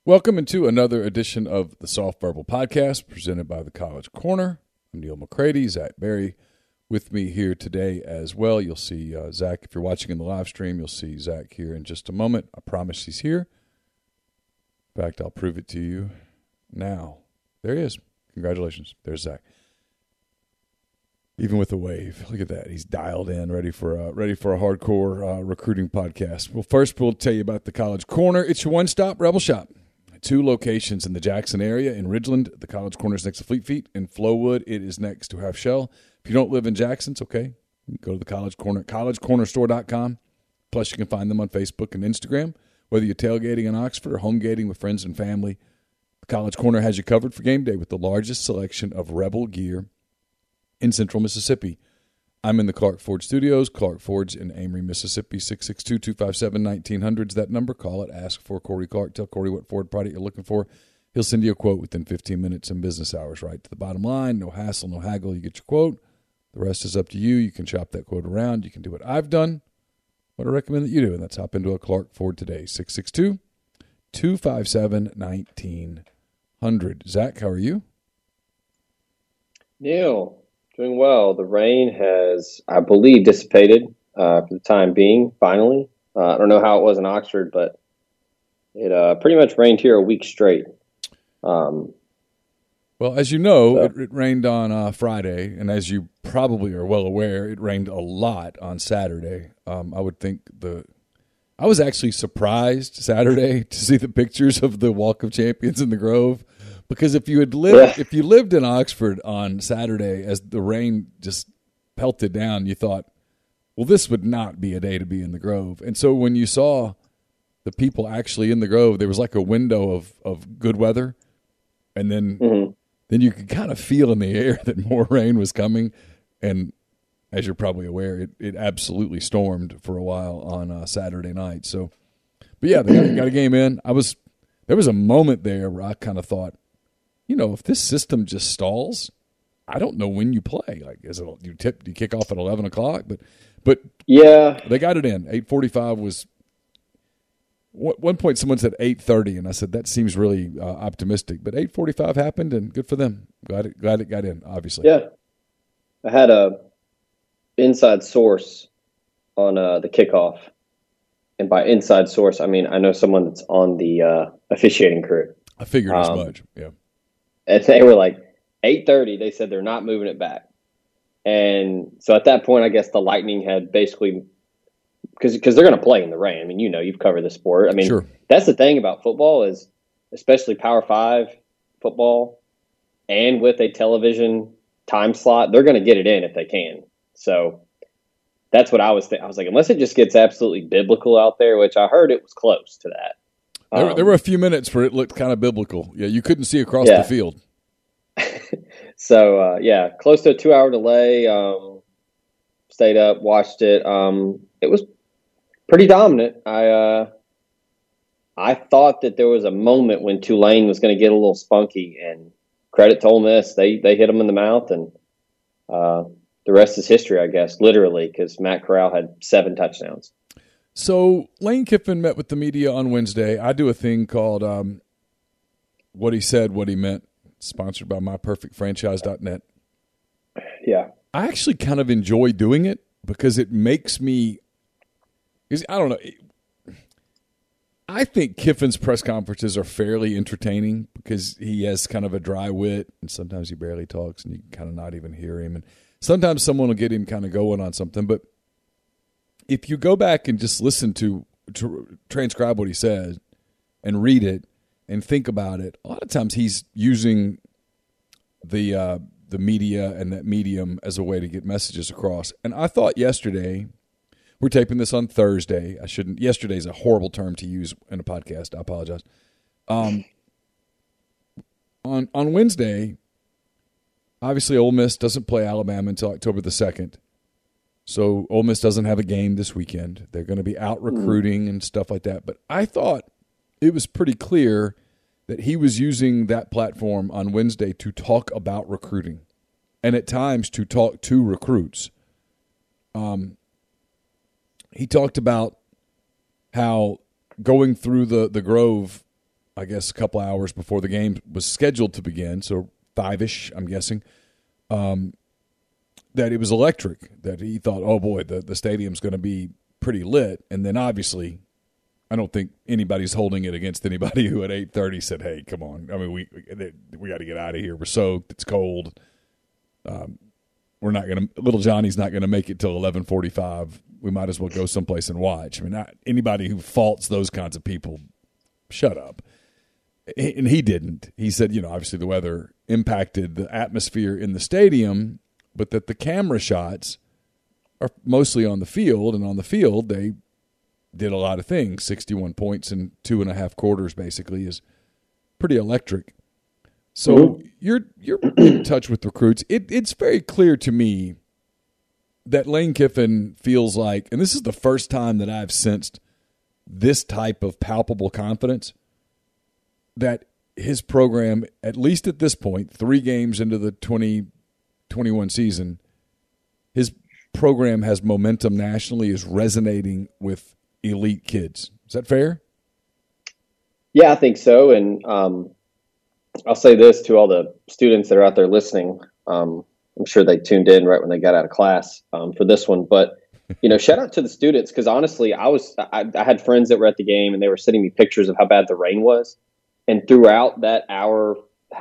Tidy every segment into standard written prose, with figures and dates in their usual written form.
Welcome into another edition of the Soft Verbal Podcast presented by the College Corner. I'm Neil McCready, Zach Berry with me here today as well. You'll see Zach, if you're watching in the live stream, you'll see Zach here in just a moment. I promise he's here. In fact, I'll prove it to you now. There he is. Congratulations. There's Zach. Even with a wave. Look at that. He's dialed in, ready for a hardcore recruiting podcast. Well, first we'll tell you about the College Corner. It's your one-stop Rebel Shop. 2 locations in the Jackson area. In Ridgeland, the College Corner is next to Fleet Feet. In Flowood, it is next to Half Shell. If you don't live in Jackson, it's okay. You can go to the College Corner, collegecornerstore.com. Plus, you can find them on Facebook and Instagram. Whether you're tailgating in Oxford or home gating with friends and family, the College Corner has you covered for game day with the largest selection of Rebel gear in Central Mississippi. I'm in the Clark Ford Studios. Clark Ford's in Amory, Mississippi. 662-257-1900 is that number. Call it. Ask for Corey Clark. Tell Corey what Ford product you're looking for. He'll send you a quote within 15 minutes in business hours, right to the bottom line. No hassle, no haggle. You get your quote. The rest is up to you. You can shop that quote around. You can do what I've done, what I recommend that you do, and that's hop into a Clark Ford today. 662-257-1900. Zach, how are you? Neil. Doing well. The rain has, I believe, dissipated for the time being, finally. I don't know how it was in Oxford, but it pretty much rained here a week straight. Well, as you know, it rained on Friday, and as you probably are well aware, it rained a lot on Saturday. I would think I was actually surprised Saturday to see the pictures of the Walk of Champions in the Grove. Because if you lived in Oxford on Saturday as the rain just pelted down, you thought, well, this would not be a day to be in the Grove. And so when you saw the people actually in the Grove, there was like a window of good weather, and then you could kind of feel in the air that more rain was coming. And as you're probably aware, it absolutely stormed for a while on Saturday night. So, but yeah, they got a game in. There was a moment there where I kind of thought, if this system just stalls, I don't know when you play. Like, you kick off at 11 o'clock? But yeah, they got it in. 8:45 was. One point, someone said 8:30, and I said that seems really optimistic. But 8:45 happened, and good for them. Glad it got in. Obviously, yeah. I had a inside source on the kickoff, and by inside source, I mean I know someone that's on the officiating crew. I figured as much. Yeah. And they were like 8:30. They said they're not moving it back, and so at that point, I guess the Lightning had basically because they're going to play in the rain. I mean, you've covered the sport. I mean, sure. That's the thing about football is, especially Power 5 football, and with a television time slot, they're going to get it in if they can. So that's what I was thinking. I was like, unless it just gets absolutely biblical out there, which I heard it was close to that. There were a few minutes where it looked kind of biblical. Yeah, you couldn't see across the field. So, close to a 2-hour delay. Stayed up, watched it. It was pretty dominant. I thought that there was a moment when Tulane was going to get a little spunky, and credit to Ole Miss, they hit them in the mouth, and the rest is history, I guess, literally, because Matt Corral had 7 touchdowns. So Lane Kiffin met with the media on Wednesday. I do a thing called What He Said, What He Meant, sponsored by MyPerfectFranchise.net. Yeah. I actually kind of enjoy doing it because it makes me – I don't know. I think Kiffin's press conferences are fairly entertaining because he has kind of a dry wit, and sometimes he barely talks and you can kind of not even hear him. And sometimes someone will get him kind of going on something, but if you go back and just listen to transcribe what he says and read it and think about it, a lot of times he's using the media and that medium as a way to get messages across. And I thought yesterday, we're taping this on Thursday. Yesterday's a horrible term to use in a podcast. I apologize. On Wednesday, obviously Ole Miss doesn't play Alabama until October the 2nd. So Ole Miss doesn't have a game this weekend. They're going to be out recruiting and stuff like that. But I thought it was pretty clear that he was using that platform on Wednesday to talk about recruiting and at times to talk to recruits. He talked about how going through the Grove I guess a couple hours before the game was scheduled to begin, so 5-ish, I'm guessing, that it was electric, that he thought, oh, boy, the stadium's going to be pretty lit. And then obviously I don't think anybody's holding it against anybody who at 8:30 said, hey, come on. I mean, we got to get out of here. We're soaked. It's cold. We're not going to – little Johnny's not going to make it till 11:45. We might as well go someplace and watch. I mean, anybody who faults those kinds of people, shut up. And he didn't. He said, obviously the weather impacted the atmosphere in the stadium, but that the camera shots are mostly on the field, and on the field they did a lot of things. 61 points in 2.5 quarters basically is pretty electric. So you're in touch with recruits. It's very clear to me that Lane Kiffin feels like, and this is the first time that I've sensed this type of palpable confidence, that his program, at least at this point, 3 games into the 2021 season, his program has momentum nationally, is resonating with elite kids. Is that fair? Yeah, I think so. And I'll say this to all the students that are out there listening. I'm sure they tuned in right when they got out of class for this one. But, shout out to the students, because honestly, I had friends that were at the game and they were sending me pictures of how bad the rain was. And throughout that hour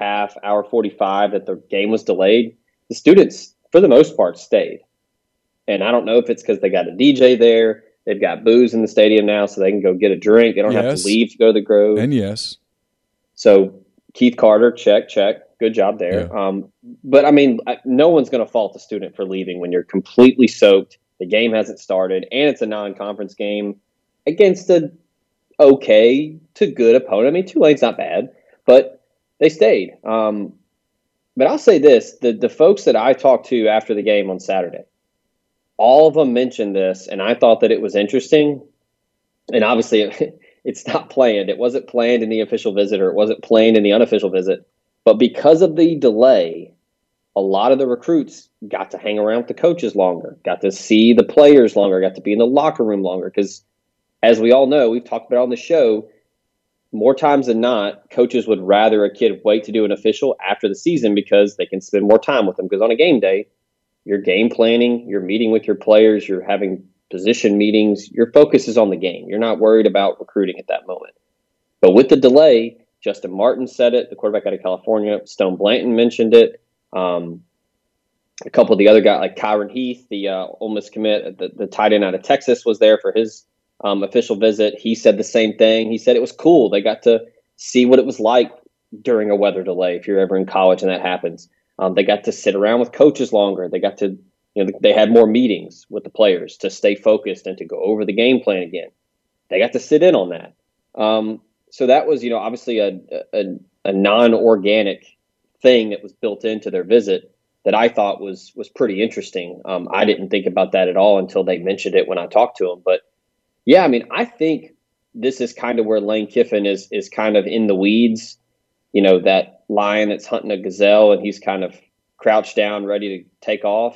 45 that the game was delayed, the students, for the most part, stayed. And I don't know if it's because they got a DJ there. They've got booze in the stadium now, so they can go get a drink. They don't have to leave to go to the Grove. And yes. So Keith Carter, check. Good job there. Yeah. But, I mean, no one's going to fault the student for leaving when you're completely soaked, the game hasn't started, and it's a non-conference game against a okay to good opponent. I mean, Tulane's not bad, but they stayed. But I'll say this, the folks that I talked to after the game on Saturday, all of them mentioned this, and I thought that it was interesting. And obviously, it's not planned. It wasn't planned in the official visit, or it wasn't planned in the unofficial visit. But because of the delay, a lot of the recruits got to hang around with the coaches longer, got to see the players longer, got to be in the locker room longer. Because as we all know, we've talked about on the show, more times than not, coaches would rather a kid wait to do an official after the season because they can spend more time with them. Because on a game day, you're game planning, you're meeting with your players, you're having position meetings, your focus is on the game. You're not worried about recruiting at that moment. But with the delay, Justin Martin said it, the quarterback out of California. Stone Blanton mentioned it. A couple of the other guys, like Kyron Heath, the Ole Miss commit, the tight end out of Texas, was there for his official visit. He said the same thing. He said it was cool. They got to see what it was like during a weather delay if you're ever in college and that happens. They got to sit around with coaches longer. They got to, they had more meetings with the players to stay focused and to go over the game plan again. They got to sit in on that. So that was, obviously a non-organic thing that was built into their visit that I thought was pretty interesting. I didn't think about that at all until they mentioned it when I talked to them. But yeah, I mean, I think this is kind of where Lane Kiffin is kind of in the weeds. That lion that's hunting a gazelle and he's kind of crouched down, ready to take off.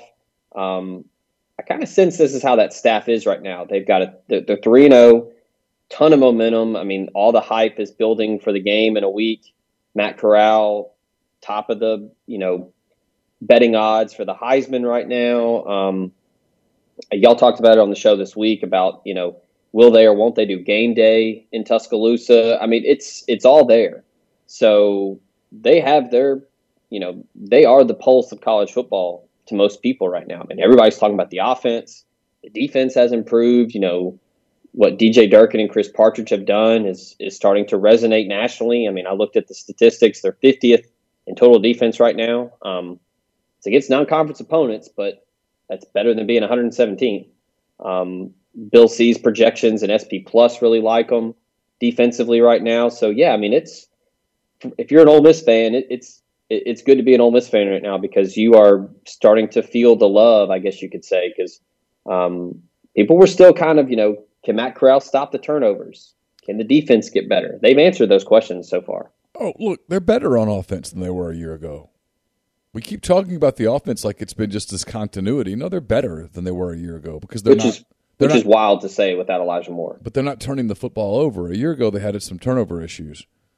I kind of sense this is how that staff is right now. They've got they're 3-0, ton of momentum. I mean, all the hype is building for the game in a week. Matt Corral, top of the, betting odds for the Heisman right now. Y'all talked about it on the show this week about, will they or won't they do game day in Tuscaloosa? I mean, it's all there. So they have their, they are the pulse of college football to most people right now. I mean, everybody's talking about the offense. The defense has improved. What DJ Durkin and Chris Partridge have done is starting to resonate nationally. I mean, I looked at the statistics. They're 50th in total defense right now. It's against non-conference opponents, but that's better than being 117th. Bill C's projections and SP Plus really like them defensively right now. So, yeah, I mean, if you're an Ole Miss fan, it's good to be an Ole Miss fan right now because you are starting to feel the love, I guess you could say, because people were still kind of, can Matt Corral stop the turnovers? Can the defense get better? They've answered those questions so far. Oh, look, they're better on offense than they were a year ago. We keep talking about the offense like it's been just this continuity. No, they're better than they were a year ago because which is wild to say without Elijah Moore. But they're not turning the football over. A year ago, they had some turnover issues.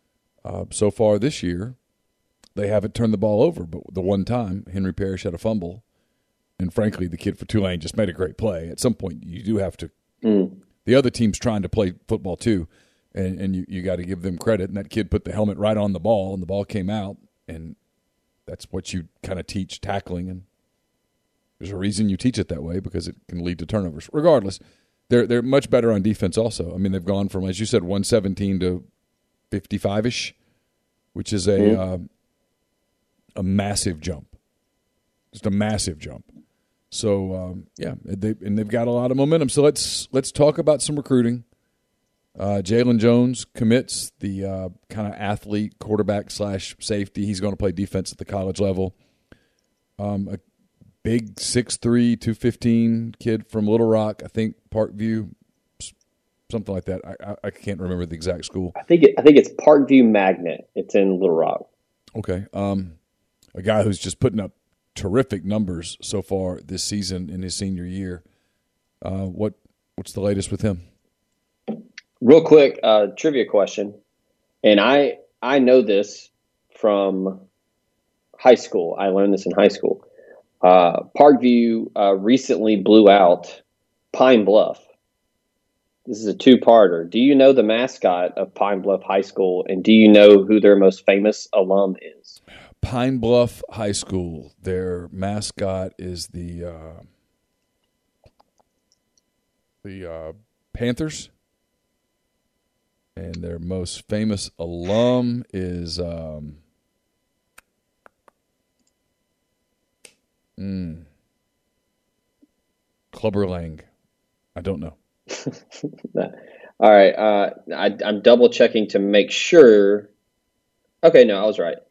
So far this year, they haven't turned the ball over, but the one time Henry Parrish had a fumble, and frankly, the kid for Tulane just made a great play. At some point, you do have to the other team's trying to play football too, and you got to give them credit. And that kid put the helmet right on the ball, and the ball came out, and that's what you kind of teach tackling. And there's a reason you teach it that way, because it can lead to turnovers. Regardless, they're much better on defense also. I mean, they've gone from, as you said, 117 to 55-ish, which is a massive jump, just a massive jump. So they've got a lot of momentum. So let's talk about some recruiting. Jalen Jones commits, the kind of athlete, quarterback / safety. He's going to play defense at the college level. A big 6'3", 215 kid from Little Rock, I think Parkview, something like that. I can't remember the exact school. I think it's Parkview Magnet. It's in Little Rock. Okay. A guy who's just putting up terrific numbers so far this season in his senior year. What's the latest with him? Real quick, trivia question, and I know this from high school. I learned this in high school. Parkview recently blew out Pine Bluff. This is a two-parter. Do you know the mascot of Pine Bluff High School, and do you know who their most famous alum is? Pine Bluff High School. Their mascot is the Panthers, and their most famous alum is Clubber Lang. I don't know. All right. I'm double checking to make sure. Okay, no, I was right.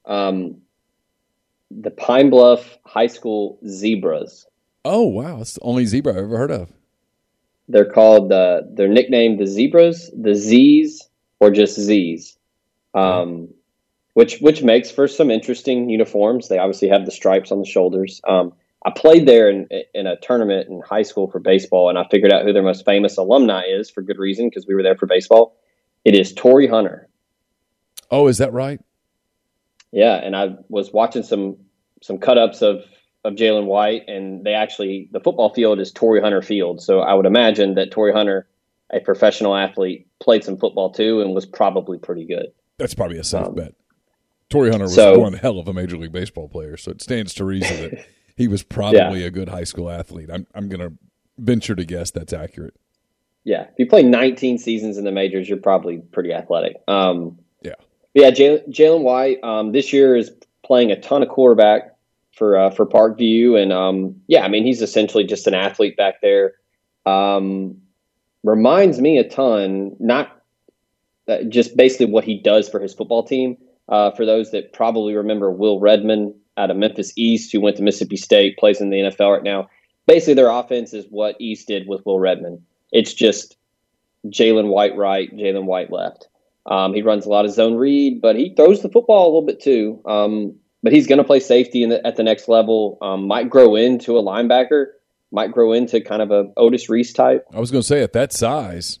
The Pine Bluff High School Zebras. Oh, wow. That's the only zebra I've ever heard of. They're called, they're nicknamed the Zebras, the Z's, or just Z's, which makes for some interesting uniforms. They obviously have the stripes on the shoulders. I played there in a tournament in high school for baseball, and I figured out who their most famous alumni is for good reason, because we were there for baseball. It is Torrey Hunter. Oh, is that right? Yeah, and I was watching some cut-ups of Jalen White, and the football field is Torrey Hunter Field. So I would imagine that Torrey Hunter, a professional athlete, played some football too and was probably pretty good. That's probably a safe bet. Torrey Hunter was one hell of a Major League Baseball player, so it stands to reason that he was probably a good high school athlete. I'm going to venture to guess that's accurate. Yeah, if you play 19 seasons in the majors, you're probably pretty athletic. Yeah, Jalen White this year is playing a ton of quarterback for Parkview, and I mean, he's essentially just an athlete back there. Reminds me a ton, not just basically what he does for his football team. For those that probably remember Will Redmond out of Memphis East, who went to Mississippi State, plays in the NFL right now. Basically, their offense is what East did with Will Redmond. It's just Jalen White right, Jalen White left. He runs a lot of zone read, but he throws the football a little bit too. But he's going to play safety at the next level. Might grow into a linebacker. Might grow into kind of a Otis Reese type. I was going to say, at that size,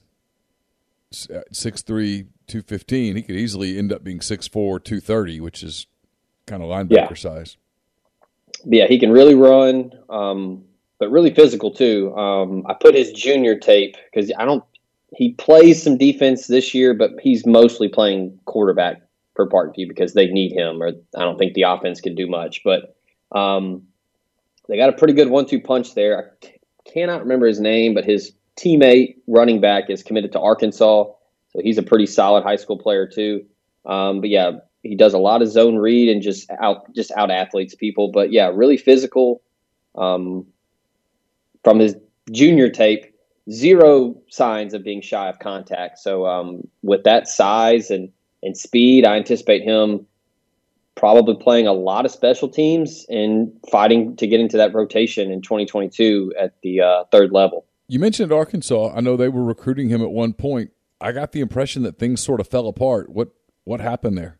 6'3", 215, he could easily end up being 6'4", 230, which is kind of linebacker size. Yeah, he can really run, but really physical too. I put his junior tape because he plays some defense this year, but he's mostly playing quarterback for Parkview because they need him, or I don't think the offense can do much. But they got a pretty good 1-2 punch there. I cannot remember his name, but his teammate running back is committed to Arkansas, so he's a pretty solid high school player too. But yeah, he does a lot of zone read and just out athletes people. But yeah, really physical. From his junior tape, zero signs of being shy of contact. So with that size and speed, I anticipate him probably playing a lot of special teams and fighting to get into that rotation in 2022 at the third level. You mentioned Arkansas. I know they were recruiting him at one point. I got the impression that things sort of fell apart. What happened there?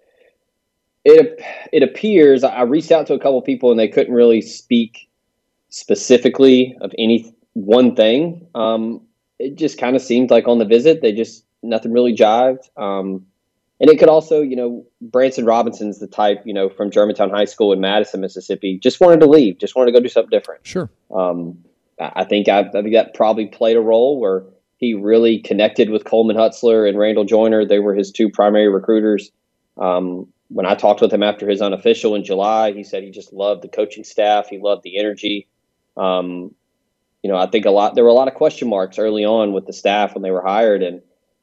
It appears, I reached out to a couple of people and they couldn't really speak specifically of any one thing. It just kind of seemed like on the visit, nothing really jived. And it could also, Branson Robinson's the type, from Germantown High School in Madison, Mississippi, just wanted to leave, just wanted to go do something different. Sure. I think that probably played a role where he really connected with Coleman Hutzler and Randall Joyner. They were his two primary recruiters. When I talked with him after his unofficial in July, he said he just loved the coaching staff. He loved the energy. I think there were a lot of question marks early on with the staff when they were hired, and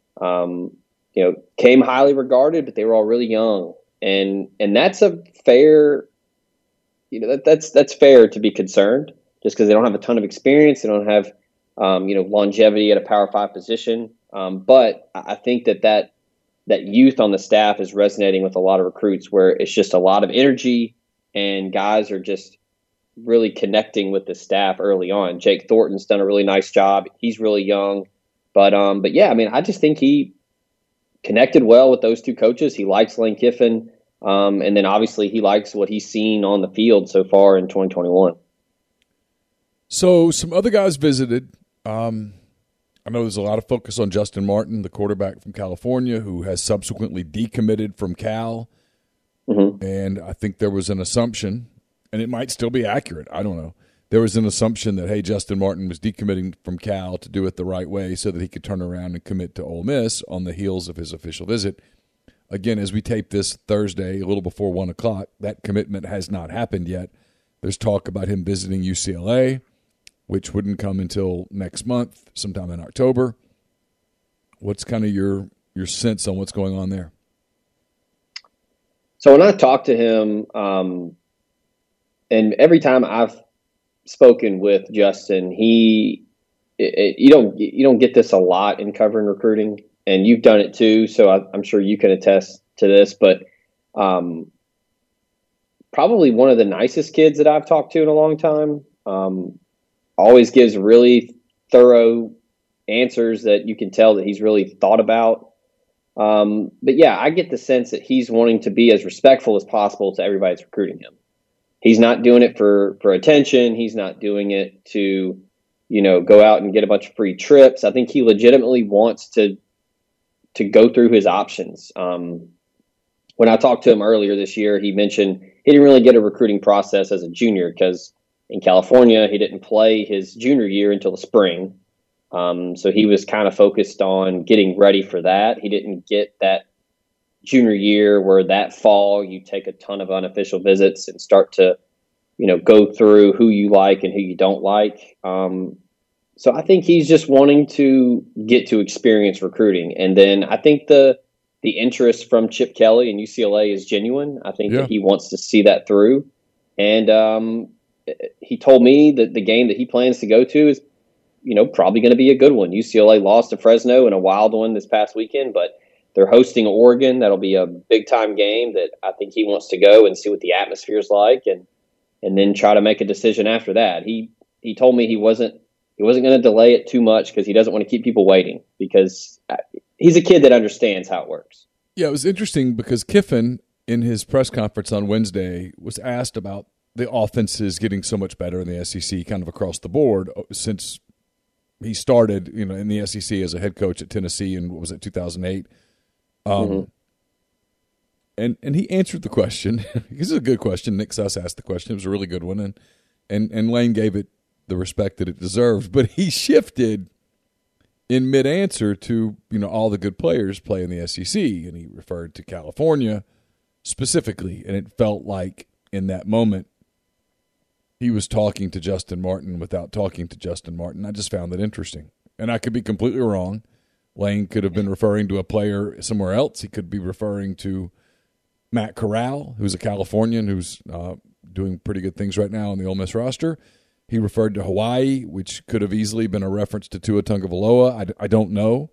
came highly regarded, but they were all really young, and that's a fair, that's fair to be concerned, just because they don't have a ton of experience, they don't have longevity at a Power 5 position. But I think that youth on the staff is resonating with a lot of recruits, where it's just a lot of energy, and guys are just really connecting with the staff early on. Jake Thornton's done a really nice job. He's really young, but yeah, I just think he connected well with those two coaches. He likes Lane Kiffin, and then obviously he likes what he's seen on the field so far in 2021. So some other guys visited. I know there's a lot of focus on Justin Martin, the quarterback from California, who has subsequently decommitted from Cal. Mm-hmm. And I think there was an assumption, and it might still be accurate, I don't know. There was an assumption that, hey, Justin Martin was decommitting from Cal to do it the right way so that he could turn around and commit to Ole Miss on the heels of his official visit. Again, as we tape this Thursday, a little before 1 o'clock, that commitment has not happened yet. There's talk about him visiting UCLA, which wouldn't come until next month, sometime in October. What's kind of your sense on what's going on there? So when I talked to him, and every time I've spoken with Justin, you don't get this a lot in covering recruiting, and you've done it too, so I'm sure you can attest to this, but probably one of the nicest kids that I've talked to in a long time. Always gives really thorough answers that you can tell that he's really thought about. But yeah, I get the sense that he's wanting to be as respectful as possible to everybody that's recruiting him. He's not doing it for attention. He's not doing it to, go out and get a bunch of free trips. I think he legitimately wants to go through his options. When I talked to him earlier this year, he mentioned he didn't really get a recruiting process as a junior because in California, he didn't play his junior year until the spring. So he was kind of focused on getting ready for that. He didn't get that junior year where that fall you take a ton of unofficial visits and start to, go through who you like and who you don't like. So I think he's just wanting to get to experience recruiting. And then I think the interest from Chip Kelly and UCLA is genuine. I think that he wants to see that through. And he told me that the game that he plans to go to is, probably going to be a good one. UCLA lost to Fresno in a wild one this past weekend, but they're hosting Oregon. That'll be a big time game that I think he wants to go and see what the atmosphere is like, and then try to make a decision after that. He told me he wasn't going to delay it too much because he doesn't want to keep people waiting, because he's a kid that understands how it works. Yeah, it was interesting because Kiffin, in his press conference on Wednesday, was asked about the offenses getting so much better in the SEC kind of across the board since he started, in the SEC as a head coach at Tennessee in, 2008? And he answered the question. This is a good question. Nick Suss asked the question. It was a really good one, and Lane gave it the respect that it deserved. But he shifted in mid-answer to, all the good players play in the SEC, and he referred to California specifically, and it felt like in that moment he was talking to Justin Martin without talking to Justin Martin. I just found that interesting. And I could be completely wrong. Lane could have been referring to a player somewhere else. He could be referring to Matt Corral, who's a Californian who's doing pretty good things right now on the Ole Miss roster. He referred to Hawaii, which could have easily been a reference to Tua Tagovailoa. I don't know.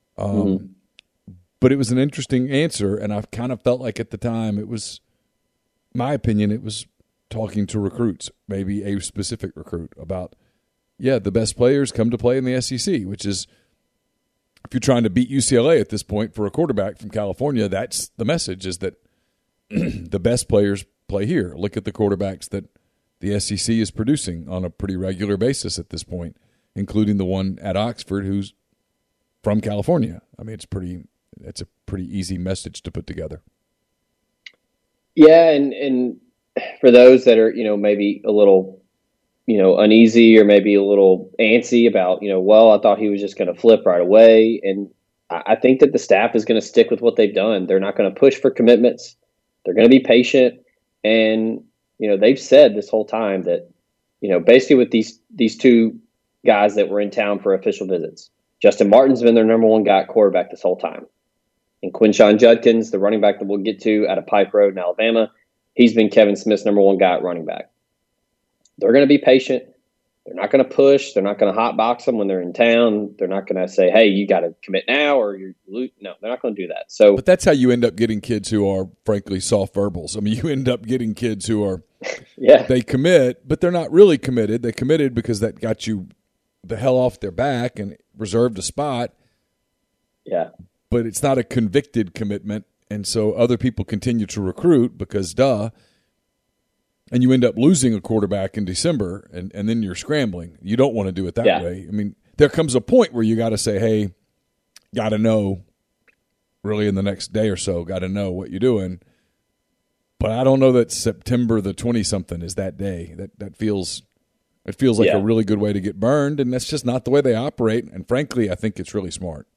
But it was an interesting answer, and I kind of felt like at the time it was, my opinion, it was talking to recruits, maybe a specific recruit about, the best players come to play in the SEC, which is, if you're trying to beat UCLA at this point for a quarterback from California, that's the message, is that the best players play here. Look at the quarterbacks that the SEC is producing on a pretty regular basis at this point, including the one at Oxford who's from California. I mean, it's pretty It's a pretty easy message to put together. Yeah, and for those that are, maybe a little, uneasy or maybe a little antsy about, well, I thought he was just going to flip right away. And I think that the staff is going to stick with what they've done. They're not going to push for commitments. They're going to be patient. And, they've said this whole time that, basically with these two guys that were in town for official visits, Justin Martin's been their number one guy at quarterback this whole time. And Quinshon Judkins, the running back that we'll get to out of Pike Road in Alabama, he's been Kevin Smith's number one guy at running back. They're going to be patient. They're not going to push. They're not going to hotbox them when they're in town. They're not going to say, hey, you got to commit now or you're no, they're not going to do that. So, but that's how you end up getting kids who are, frankly, soft verbals. I mean, you end up getting kids who are, they commit, but they're not really committed. They committed because that got you the hell off their back and reserved a spot. Yeah. But it's not a convicted commitment, and so other people continue to recruit because duh, and you end up losing a quarterback in December, and then you're scrambling. You don't want to do it that way. I mean, there comes a point where you got to say, hey, got to know really in the next day or so, got to know what you're doing. But I don't know that September the 20-something is that day. That feels like a really good way to get burned, and that's just not the way they operate, and frankly, I think it's really smart.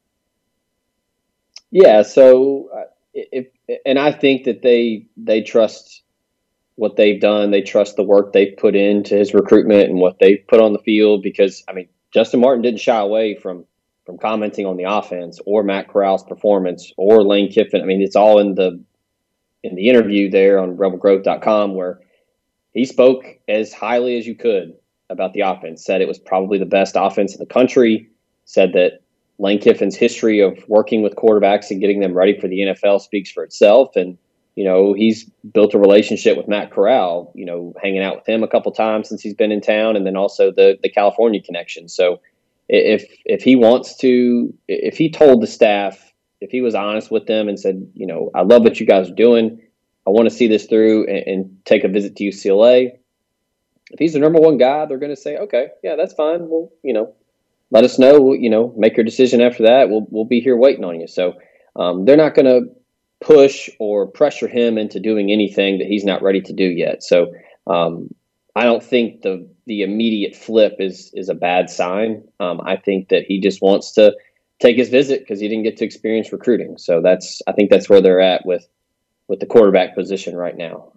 Yeah, so and I think that they trust what they've done. They trust the work they've put into his recruitment and what they've put on the field because, I mean, Justin Martin didn't shy away from commenting on the offense or Matt Corral's performance or Lane Kiffin. I mean, it's all in the interview there on rebelgrowth.com where he spoke as highly as you could about the offense, said it was probably the best offense in the country, said that Lane Kiffin's history of working with quarterbacks and getting them ready for the NFL speaks for itself. And, he's built a relationship with Matt Corral, hanging out with him a couple times since he's been in town, and then also the California connection. So if he wants to, if he told the staff, if he was honest with them and said, I love what you guys are doing, I want to see this through and take a visit to UCLA. If he's the number one guy, they're going to say, okay, yeah, that's fine. Well, let us know, make your decision after that. We'll be here waiting on you. So they're not going to push or pressure him into doing anything that he's not ready to do yet. So I don't think the immediate flip is a bad sign. I think that he just wants to take his visit because he didn't get to experience recruiting. So I think that's where they're at with the quarterback position right now.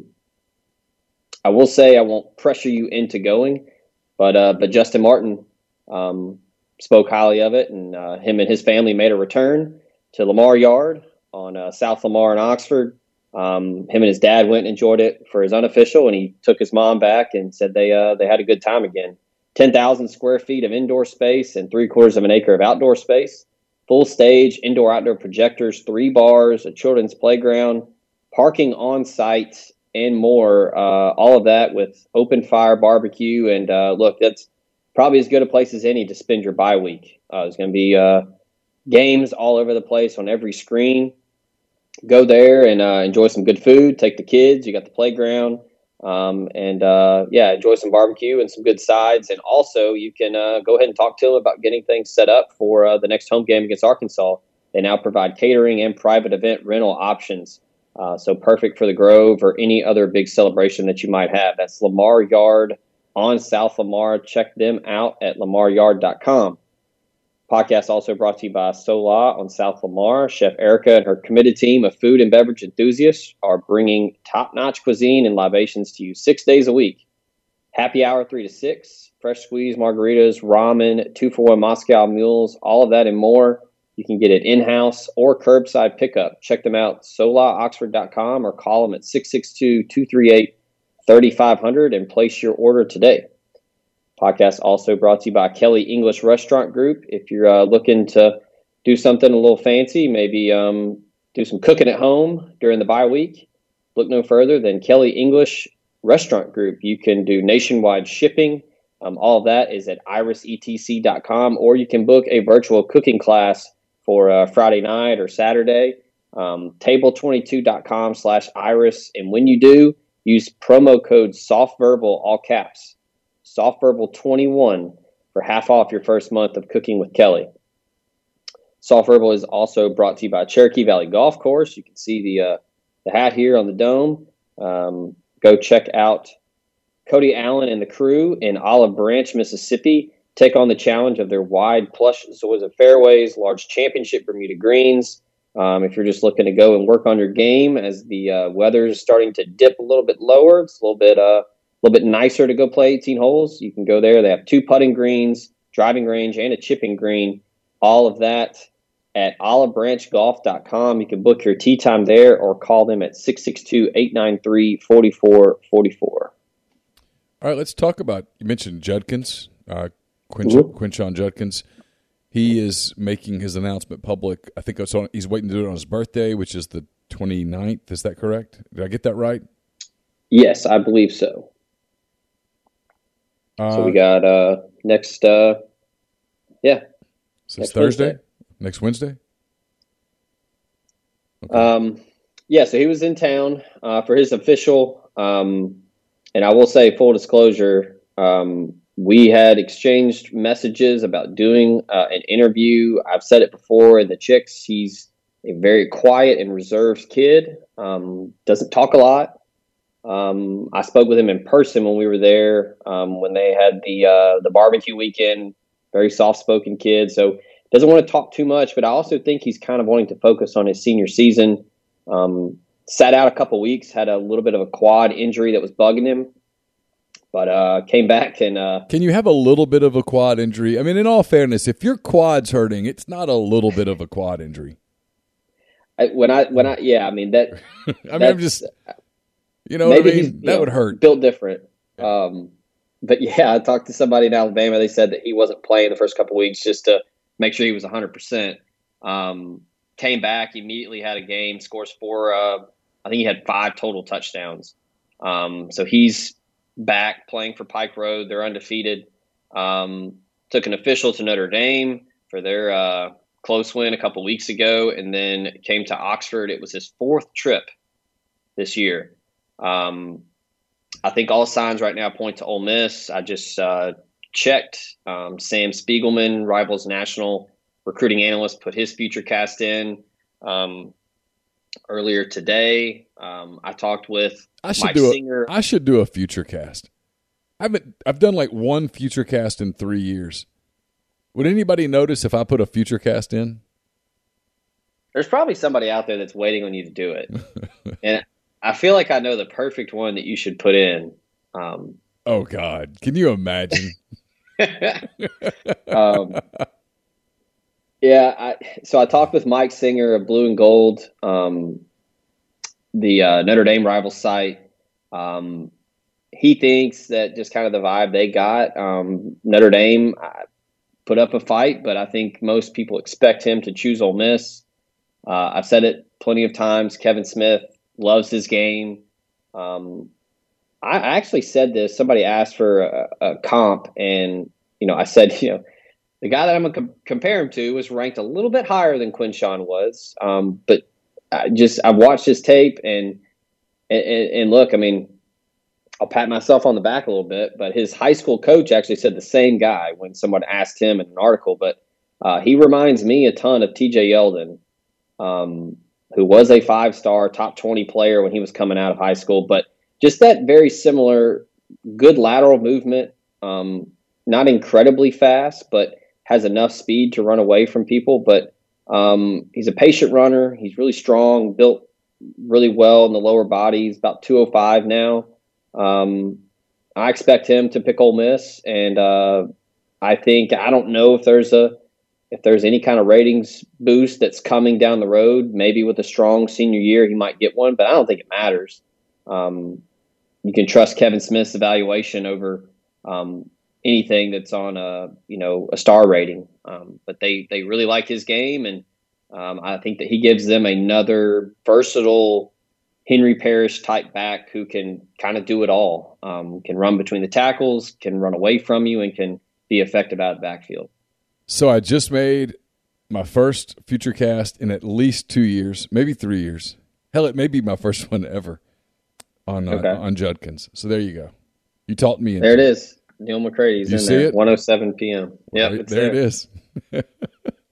I will say I won't pressure you into going, but Justin Martin spoke highly of it, and him and his family made a return to Lamar Yard on South Lamar in Oxford. Him and his dad went and enjoyed it for his unofficial, and he took his mom back and said they had a good time again. 10,000 square feet of indoor space and 3/4 of an acre of outdoor space, full stage, indoor-outdoor projectors, 3 bars, a children's playground, parking on site, and more. All of that with open fire barbecue. And look, that's probably as good a place as any to spend your bye week. There's going to be games all over the place on every screen. Go there and enjoy some good food. Take the kids. You got the playground. Enjoy some barbecue and some good sides. And also, you can go ahead and talk to them about getting things set up for the next home game against Arkansas. They now provide catering and private event rental options. So perfect for the Grove or any other big celebration that you might have. That's Lamar Yard on South Lamar. Check them out at lamaryard.com. Podcast also brought to you by Sola on South Lamar. Chef Erica and her committed team of food and beverage enthusiasts are bringing top-notch cuisine and libations to you 6 days a week. Happy hour 3 to 6, fresh squeeze margaritas, ramen, 2-for-1 Moscow mules, all of that and more. You can get it in-house or curbside pickup. Check them out, solaoxford.com, or call them at 662-238-3500 and place your order today. Podcast also brought to you by Kelly English Restaurant Group. If you're looking to do something a little fancy, maybe do some cooking at home during the bye week, look no further than Kelly English Restaurant Group. You can do nationwide shipping. All of that is at irisetc.com, or you can book a virtual cooking class for Friday night or Saturday. Table22.com/iris. And when you do, use promo code SOFTVERBAL, all caps, SOFTVERBAL21 for half off your first month of cooking with Kelly. Soft Verbal is also brought to you by Cherokee Valley Golf Course. You can see the hat here on the dome. Go check out Cody Allen and the crew in Olive Branch, Mississippi. Take on the challenge of their wide, plush Zoysia fairways, large championship Bermuda greens. If you're just looking to go and work on your game as the weather is starting to dip a little bit lower, it's a little bit nicer to go play 18 holes. You can go there. They have 2 putting greens, driving range, and a chipping green. All of that at olivebranchgolf.com. You can book your tee time there or call them at 662-893-4444. All right, let's talk about, you mentioned Judkins, Quinshon Judkins. He is making his announcement public. I think he's waiting to do it on his birthday, which is the 29th. Is that correct? Did I get that right? Yes, I believe so. So we got next So next Thursday? Wednesday. Next Wednesday? Okay. So he was in town for his official, and I will say, full disclosure, we had exchanged messages about doing an interview. I've said it before in the Chicks. He's a very quiet and reserved kid, doesn't talk a lot. I spoke with him in person when we were there, when they had the barbecue weekend. Very soft-spoken kid, so doesn't want to talk too much. But I also think he's kind of wanting to focus on his senior season. Sat out a couple weeks, had a little bit of a quad injury that was bugging him, but came back and. Can you have a little bit of a quad injury? I mean, in all fairness, if your quad's hurting, it's not a little bit of a quad injury. When I that. I mean, I'm just. You know what I mean? That would hurt. Built different. But yeah, I talked to somebody in Alabama. They said that he wasn't playing the first couple of weeks just to make sure he was 100%. Came back, immediately had a game, scores 4. I think he had 5 total touchdowns. So he's back playing for Pike Road. They're undefeated. Took an official to Notre Dame for their close win a couple weeks ago, and then came to Oxford. It was his 4th trip this year. I think all signs right now point to Ole Miss. I just checked. Sam Spiegelman, Rivals National recruiting analyst, put his future cast in earlier today. I talked with Mike Singer. I should do a future cast. I've done like one future cast in 3 years. Would anybody notice if I put a future cast in? There's probably somebody out there that's waiting on you to do it. And I feel like I know the perfect one that you should put in. Oh, God. Can you imagine? So I talked with Mike Singer of Blue and Gold, the Notre Dame rival site. He thinks that just kind of the vibe they got. Notre Dame put up a fight, but I think most people expect him to choose Ole Miss. I've said it plenty of times. Kevin Smith loves his game. I actually said this. Somebody asked for a comp, and I said, the guy that I'm going to compare him to was ranked a little bit higher than Quinshon was. But I've watched his tape, and look, I mean, I'll pat myself on the back a little bit, but his high school coach actually said the same guy when someone asked him in an article. But he reminds me a ton of TJ Yeldon, who was a 5-star top 20 player when he was coming out of high school, but just that very similar good lateral movement, not incredibly fast, but has enough speed to run away from people. But he's a patient runner. He's really strong, built really well in the lower body. He's about 205 now. I expect him to pick Ole Miss, and I don't know if there's any kind of ratings boost that's coming down the road. Maybe with a strong senior year, he might get one, but I don't think it matters. You can trust Kevin Smith's evaluation over anything that's on a star rating. But they really like his game, and I think that he gives them another versatile Henry Parrish type back who can kind of do it all. Can run between the tackles, can run away from you, and can be effective out of the backfield. So I just made my first future cast in at least 2 years, maybe 3 years. Hell, it may be my first one ever on Judkins. So there you go. You taught me. There it is. Neil McCrady's you in see there. it? 1:07 p.m. Yep, there it is.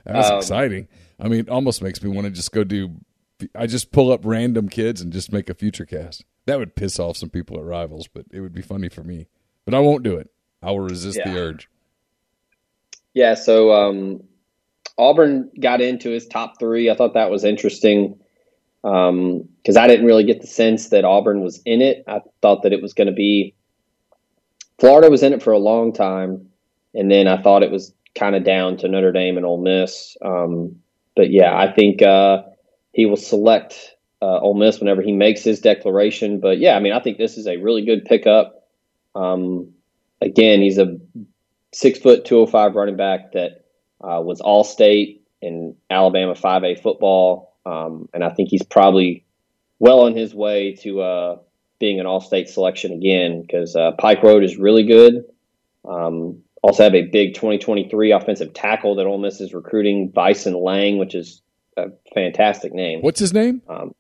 That's exciting. I mean, it almost makes me want to just go do. I just pull up random kids and just make a future cast. That would piss off some people at Rivals, but it would be funny for me. But I won't do it. I will resist the urge. Yeah. So Auburn got into his top 3. I thought that was interesting because I didn't really get the sense that Auburn was in it. I thought that it was going to be Florida was in it for a long time, and then I thought it was kind of down to Notre Dame and Ole Miss. But yeah, I think he will select Ole Miss whenever he makes his declaration. But yeah, I mean, I think this is a really good pickup. Again, he's a 6 foot 205 running back that was All-State in Alabama 5A football, and I think he's probably well on his way to being an All-State selection again because Pike Road is really good. Also have a big 2023 offensive tackle that Ole Miss is recruiting, Vyson Lang, which is a fantastic name. What's his name?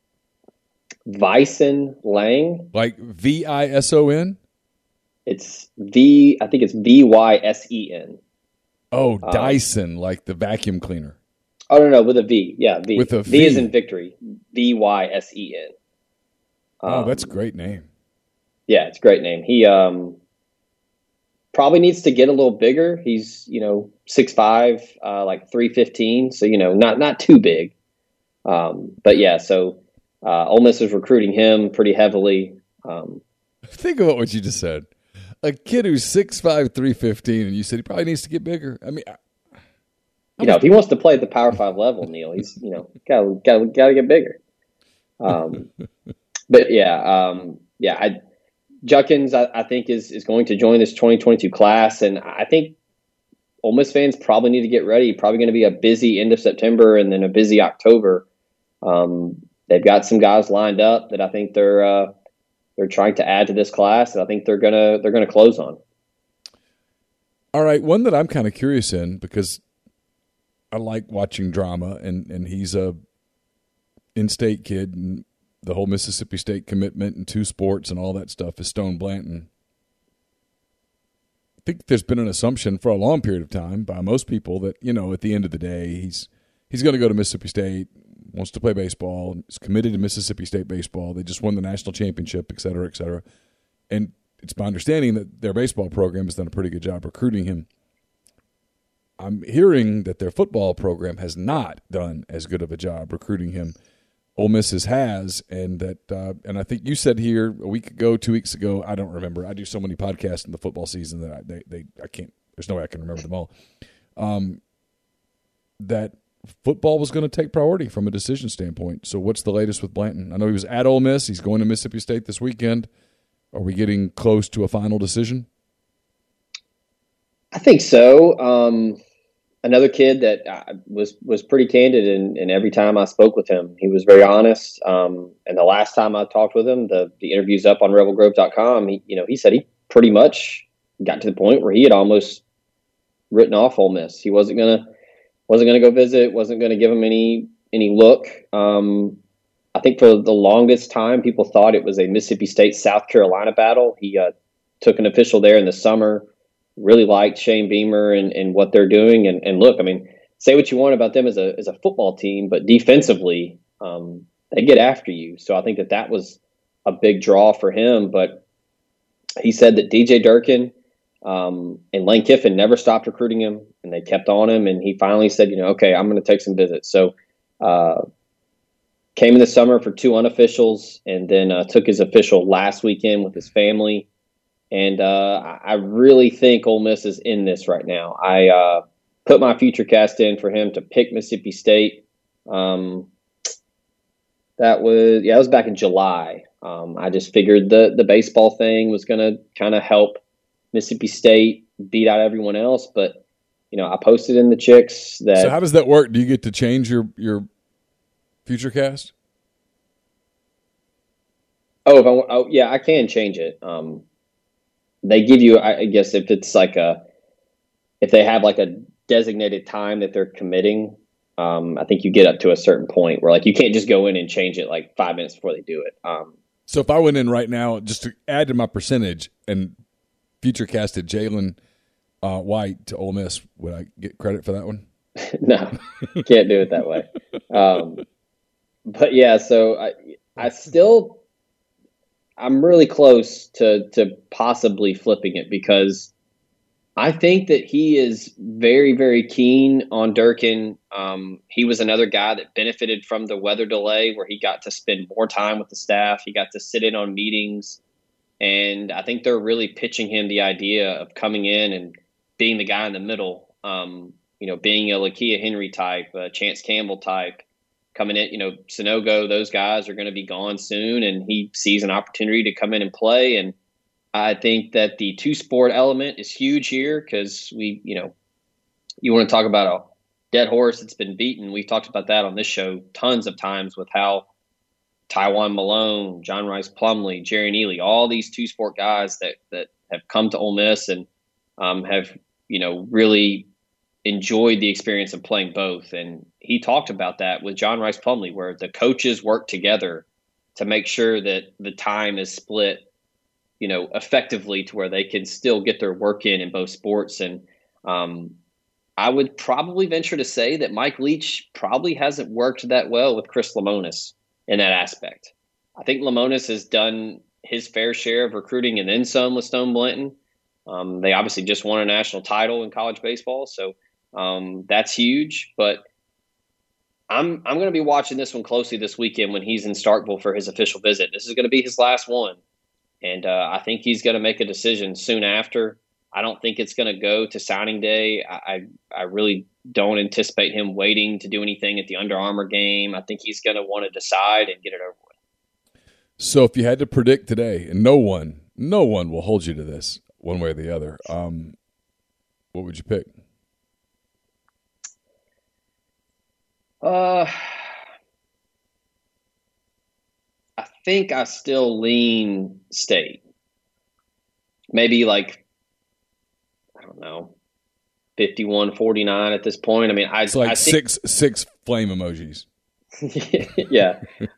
Vyson Lang. Like Vison? I think it's Vysen. Oh, Dyson, like the vacuum cleaner. Oh, no, with a V. Yeah, V. With a V. V is in victory. Vysen. Oh, that's a great name. Yeah, it's a great name. He probably needs to get a little bigger. He's, 6'5", like 315, so, not too big. But yeah, so Ole Miss is recruiting him pretty heavily. Think about what you just said. A kid who's 6'5", 315, and you said he probably needs to get bigger. I mean, if he wants to play at the Power 5 level, Neil, he's got to get bigger. But yeah, Judkins I think is going to join this 2022 class, and I think Ole Miss fans probably need to get ready. Probably going to be a busy end of September and then a busy October. They've got some guys lined up that I think they're trying to add to this class, and I think they're gonna close on. All right, one that I'm kind of curious in because I like watching drama, and he's a in-state kid, and the whole Mississippi State commitment and 2 sports and all that stuff is Stone Blanton. I think there's been an assumption for a long period of time by most people that, at the end of the day, he's going to go to Mississippi State, wants to play baseball, is committed to Mississippi State baseball. They just won the national championship, et cetera, et cetera. And it's my understanding that their baseball program has done a pretty good job recruiting him. I'm hearing that their football program has not done as good of a job recruiting him. Ole Miss has, and that, and I think you said here a week ago, 2 weeks ago, I don't remember. I do so many podcasts in the football season that I can't. There's no way I can remember them all. That football was going to take priority from a decision standpoint. So, what's the latest with Blanton? I know he was at Ole Miss. He's going to Mississippi State this weekend. Are we getting close to a final decision? I think so. Another kid that was pretty candid, and every time I spoke with him, he was very honest. And the last time I talked with him, the interview's up on rebelgrove.com. He said he pretty much got to the point where he had almost written off Ole Miss. He wasn't gonna go visit, wasn't gonna give him any look. I think for the longest time, people thought it was a Mississippi State South Carolina battle. He took an official there in the summer. Really liked Shane Beamer and what they're doing. And look, I mean, say what you want about them as a football team, but defensively, they get after you. So I think that was a big draw for him. But he said that DJ Durkin and Lane Kiffin never stopped recruiting him, and they kept on him. And he finally said, okay, I'm going to take some visits. So came in the summer for 2 unofficials, and then took his official last weekend with his family. And I really think Ole Miss is in this right now. I put my future cast in for him to pick Mississippi State. That was back in July. I just figured the baseball thing was going to kind of help Mississippi State beat out everyone else. But, I posted in the Chicks that. So how does that work? Do you get to change your future cast? Yeah, I can change it. They give you, I guess, if they have like a designated time that they're committing, I think you get up to a certain point where like you can't just go in and change it like 5 minutes before they do it. So if I went in right now just to add to my percentage and future casted Jalen White to Ole Miss, would I get credit for that one? No, can't do it that way. But yeah, so I'm really close to possibly flipping it because I think that he is very, very keen on Durkin. He was another guy that benefited from the weather delay where he got to spend more time with the staff. He got to sit in on meetings. And I think they're really pitching him the idea of coming in and being the guy in the middle, being a Lakia Henry type, a Chance Campbell type, coming in, Sanogo, those guys are going to be gone soon. And he sees an opportunity to come in and play. And I think that the two-sport element is huge here because you want to talk about a dead horse that's been beaten. We've talked about that on this show tons of times with how Tywone Malone, John Rice Plumlee, Jerry Neely, all these two-sport guys that have come to Ole Miss and have, really enjoyed the experience of playing both. And he talked about that with John Rice Plumlee, where the coaches work together to make sure that the time is split effectively to where they can still get their work in both sports. And I would probably venture to say that Mike Leach probably hasn't worked that well with Chris Lemonis in that aspect. I think Lemonis has done his fair share of recruiting and then some with Stone Blanton. They obviously just won a national title in college baseball, so that's huge. But I'm going to be watching this one closely this weekend when he's in Starkville for his official visit. This is going to be his last one. And I think he's going to make a decision soon after. I don't think it's going to go to signing day. I really don't anticipate him waiting to do anything at the Under Armour game. I think he's going to want to decide and get it over with. So if you had to predict today, and no one will hold you to this one way or the other, what would you pick? I think I still lean State. Maybe like, I don't know, 51-49 at this point. I mean, it's like six flame emojis. Yeah.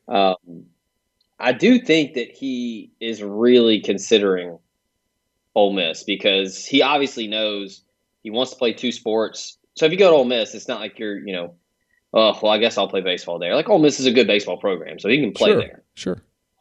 I do think that he is really considering Ole Miss because he obviously knows he wants to play two sports. So if you go to Ole Miss, it's not like you're, oh, well, I guess I'll play baseball there. Like Ole Miss is a good baseball program, so he can play there. Sure.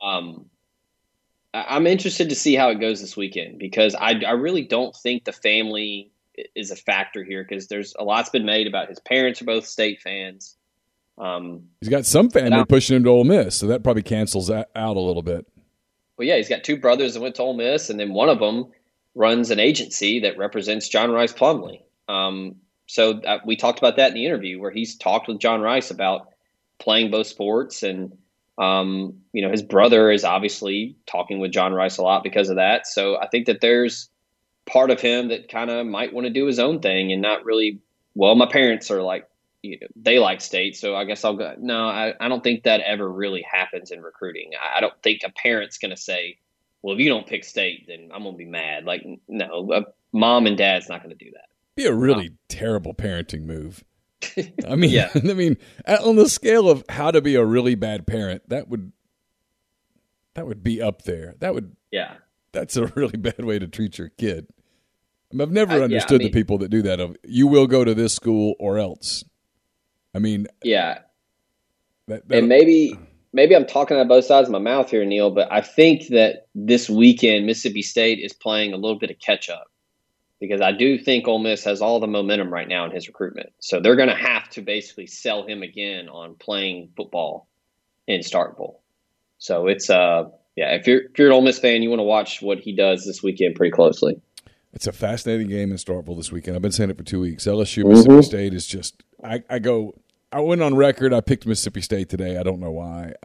I'm interested to see how it goes this weekend because I really don't think the family is a factor here because there's a lot's been made about his parents are both State fans. He's got some family pushing him to Ole Miss, so that probably cancels that out a little bit. Well, yeah, he's got two brothers that went to Ole Miss, and then one of them runs an agency that represents John Rice Plumlee. So we talked about that in the interview where he's talked with John Rice about playing both sports. And, his brother is obviously talking with John Rice a lot because of that. So I think that there's part of him that kind of might want to do his own thing and not really, well, my parents are like, they like State, so I guess I'll go. No, I don't think that ever really happens in recruiting. I don't think a parent's going to say, well, if you don't pick State, then I'm going to be mad. Like, no, mom and dad's not going to do that. Be a really terrible parenting move. I mean, yeah. I mean, on the scale of how to be a really bad parent, that would be up there. That's a really bad way to treat your kid. I mean, I've never understood the people that do that. Of you will go to this school or else. I mean, yeah. And maybe I'm talking out of both sides of my mouth here, Neil, but I think that this weekend Mississippi State is playing a little bit of catch up. Because I do think Ole Miss has all the momentum right now in his recruitment. So they're going to have to basically sell him again on playing football in Starkville. So it's, if you're an Ole Miss fan, you want to watch what he does this weekend pretty closely. It's a fascinating game in Starkville this weekend. I've been saying it for 2 weeks. LSU, Mississippi State is just – I went on record. I picked Mississippi State today. I don't know why.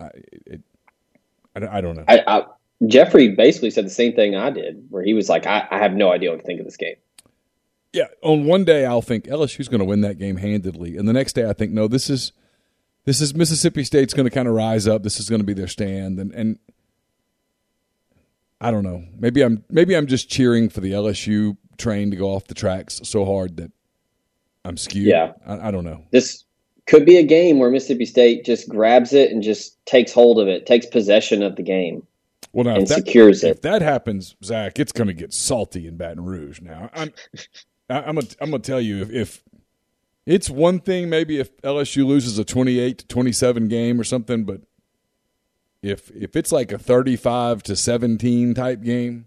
I don't know. Jeffrey basically said the same thing I did, where he was like, I have no idea what to think of this game. Yeah, on one day I'll think LSU's going to win that game handedly, and the next day I think, no, this is Mississippi State's going to kind of rise up. This is going to be their stand, and I don't know. Maybe I'm just cheering for the LSU train to go off the tracks so hard that I'm skewed. Yeah, I don't know. This could be a game where Mississippi State just grabs it and just takes hold of it, takes possession of the game. Well, now, secures it. If that happens, Zach, it's going to get salty in Baton Rouge. Now, I'm gonna tell you if It's one thing maybe if LSU loses a 28-27 game or something, but if it's like a 35-17 type game,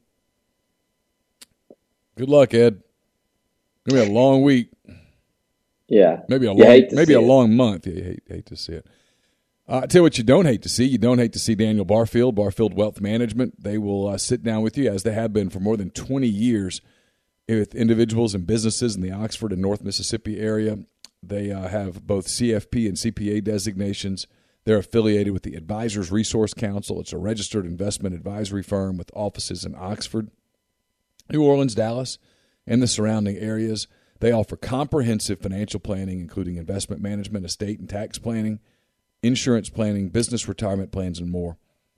good luck, Ed. It's gonna be a long week. Yeah, maybe a long month. Yeah, you hate to see it. I tell you what you don't hate to see. You don't hate to see Daniel Barfield Wealth Management. They will sit down with you, as they have been for more than 20 years, with individuals and businesses in the Oxford and North Mississippi area. They have both CFP and CPA designations. They're affiliated with the Advisors Resource Council. It's a registered investment advisory firm with offices in Oxford, New Orleans, Dallas, and the surrounding areas. They offer comprehensive financial planning, including investment management, estate and tax planning, insurance planning, business retirement plans, and more.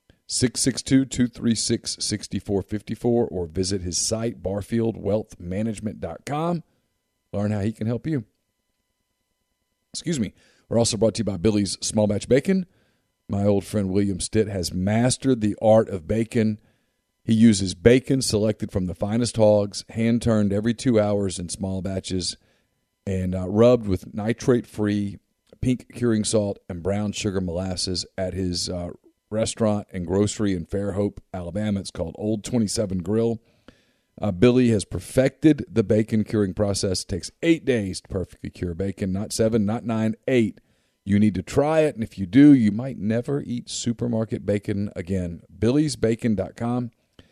662-236-6454 or visit his site, barfieldwealthmanagement.com. Learn how he can help you. Excuse me. We're also brought to you by Billy's Small Batch Bacon. My old friend William Stitt has mastered the art of bacon. He uses bacon selected from the finest hogs, hand-turned every 2 hours in small batches, and rubbed with nitrate-free pink curing salt and brown sugar molasses at his restaurant and grocery in Fairhope, Alabama. It's called Old 27 Grill. Billy has perfected the bacon curing process. It takes 8 days to perfectly cure bacon, not 7, not 9, 8. You need to try it, and if you do, you might never eat supermarket bacon again. BillysBacon.com.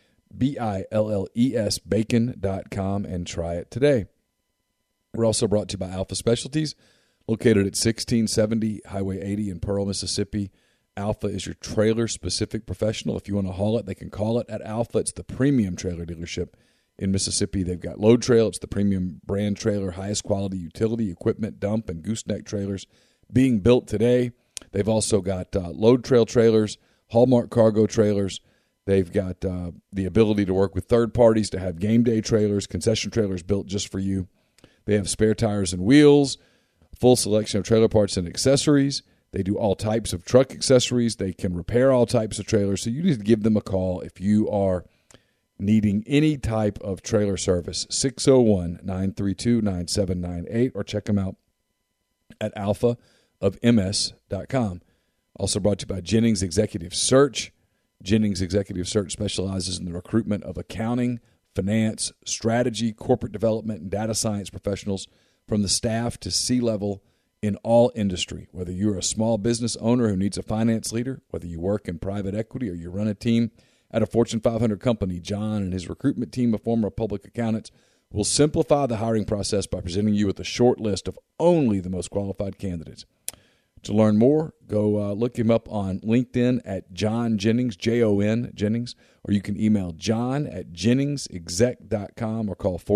BILLES bacon.com, and try it today. We're also brought to you by Alpha Specialties, located at 1670 Highway 80 in Pearl, Mississippi. Alpha is your trailer-specific professional. If you want to haul it, they can call it at Alpha. It's the premium trailer dealership in Mississippi. They've got Load Trail. It's the premium brand trailer, highest quality utility equipment, dump, and gooseneck trailers being built today. They've also got Load Trail trailers, Hallmark cargo trailers. They've got the ability to work with third parties to have game day trailers, concession trailers built just for you. They have spare tires and wheels, full selection of trailer parts and accessories. They do all types of truck accessories. They can repair all types of trailers. So you need to give them a call if you are needing any type of trailer service, 601-932-9798, or check them out at alphaofms.com. Also brought to you by Jennings Executive Search. Jennings Executive Search specializes in the recruitment of accounting, finance, strategy, corporate development, and data science professionals from the staff to C-level in all industry. Whether you're a small business owner who needs a finance leader, whether you work in private equity or you run a team at a Fortune 500 company, John and his recruitment team of former public accountants will simplify the hiring process by presenting you with a short list of only the most qualified candidates. To learn more, go look him up on LinkedIn at John Jennings, Jon Jennings, or you can email john@jenningsexec.com or call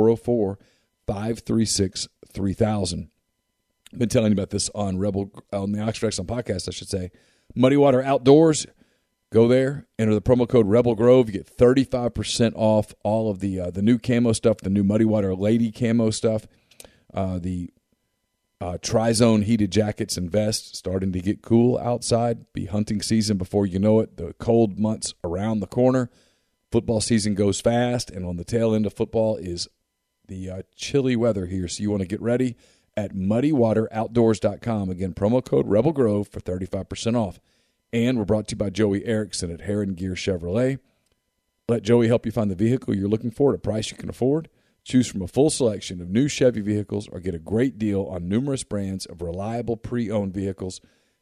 404-536-3000. I've been telling you about this on the Oxford Excellent podcast, I should say. Muddy Water Outdoors. Go there, enter the promo code Rebel Grove. You get 35% off all of the new camo stuff, the new Muddy Water Lady camo stuff, the Tri-Zone heated jackets and vests. Starting to get cool outside. Be hunting season before you know it. The cold months around the corner. Football season goes fast, and on the tail end of football is the chilly weather here. So you want to get ready at muddywateroutdoors.com. Again, promo code Rebel Grove for 35% off. And we're brought to you by Joey Erickson at Heron Gear Chevrolet. Let Joey help you find the vehicle you're looking for at a price you can afford. Choose from a full selection of new Chevy vehicles or get a great deal on numerous brands of reliable pre-owned vehicles.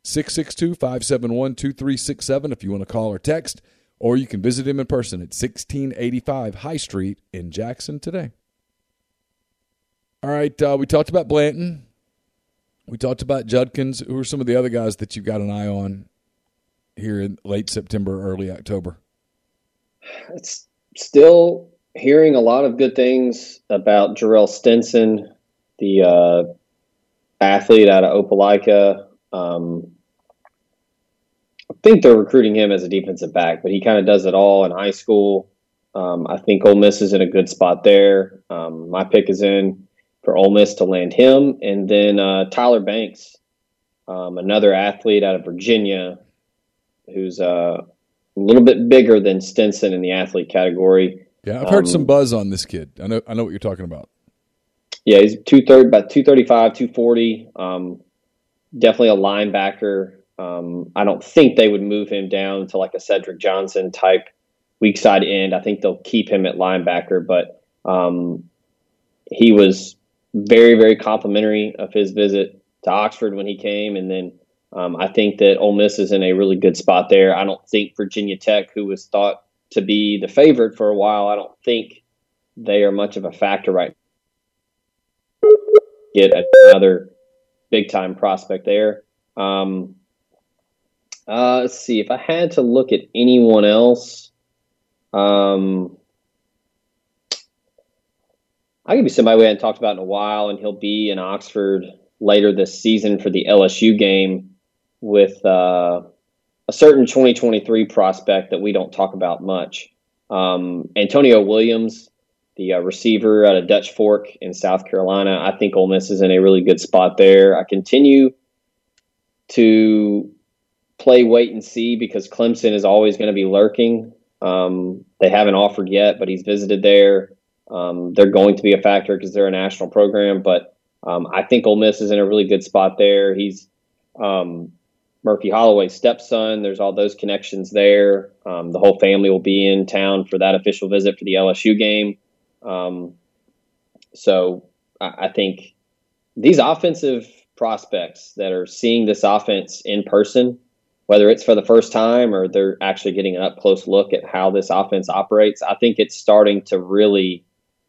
662-571-2367 if you want to call or text, or you can visit him in person at 1685 High Street in Jackson today. All right, we talked about Blanton. We talked about Judkins. Who are some of the other guys that you've got an eye on here in late September, early October? It's still hearing a lot of good things about Jarrell Stinson, the athlete out of Opelika. I think they're recruiting him as a defensive back, but he kind of does it all in high school. I think Ole Miss is in a good spot there. My pick is in for Ole Miss to land him. And then Tyler Banks, another athlete out of Virginia who's a little bit bigger than Stinson in the athlete category. Yeah, I've heard some buzz on this kid. I know what you're talking about. Yeah, he's about 235, 240. Definitely a linebacker. I don't think they would move him down to like a Cedric Johnson type weak side end. I think they'll keep him at linebacker, but he was very, very complimentary of his visit to Oxford when he came. And then I think that Ole Miss is in a really good spot there. I don't think Virginia Tech, who was thought to be the favorite for a while, I don't think they are much of a factor right now. Get another big-time prospect there. Let's see. If I had to look at anyone else, I'll give you somebody we hadn't talked about in a while, and he'll be in Oxford later this season for the LSU game with a certain 2023 prospect that we don't talk about much. Antonio Williams, the receiver out of Dutch Fork in South Carolina. I think Ole Miss is in a really good spot there. I continue to play wait and see because Clemson is always going to be lurking. They haven't offered yet, but he's visited there. They're going to be a factor because they're a national program, but I think Ole Miss is in a really good spot there. He's Murphy Holloway's stepson. There's all those connections there. The whole family will be in town for that official visit for the LSU game. So I think these offensive prospects that are seeing this offense in person, whether it's for the first time or they're actually getting an up close look at how this offense operates, I think it's starting to really,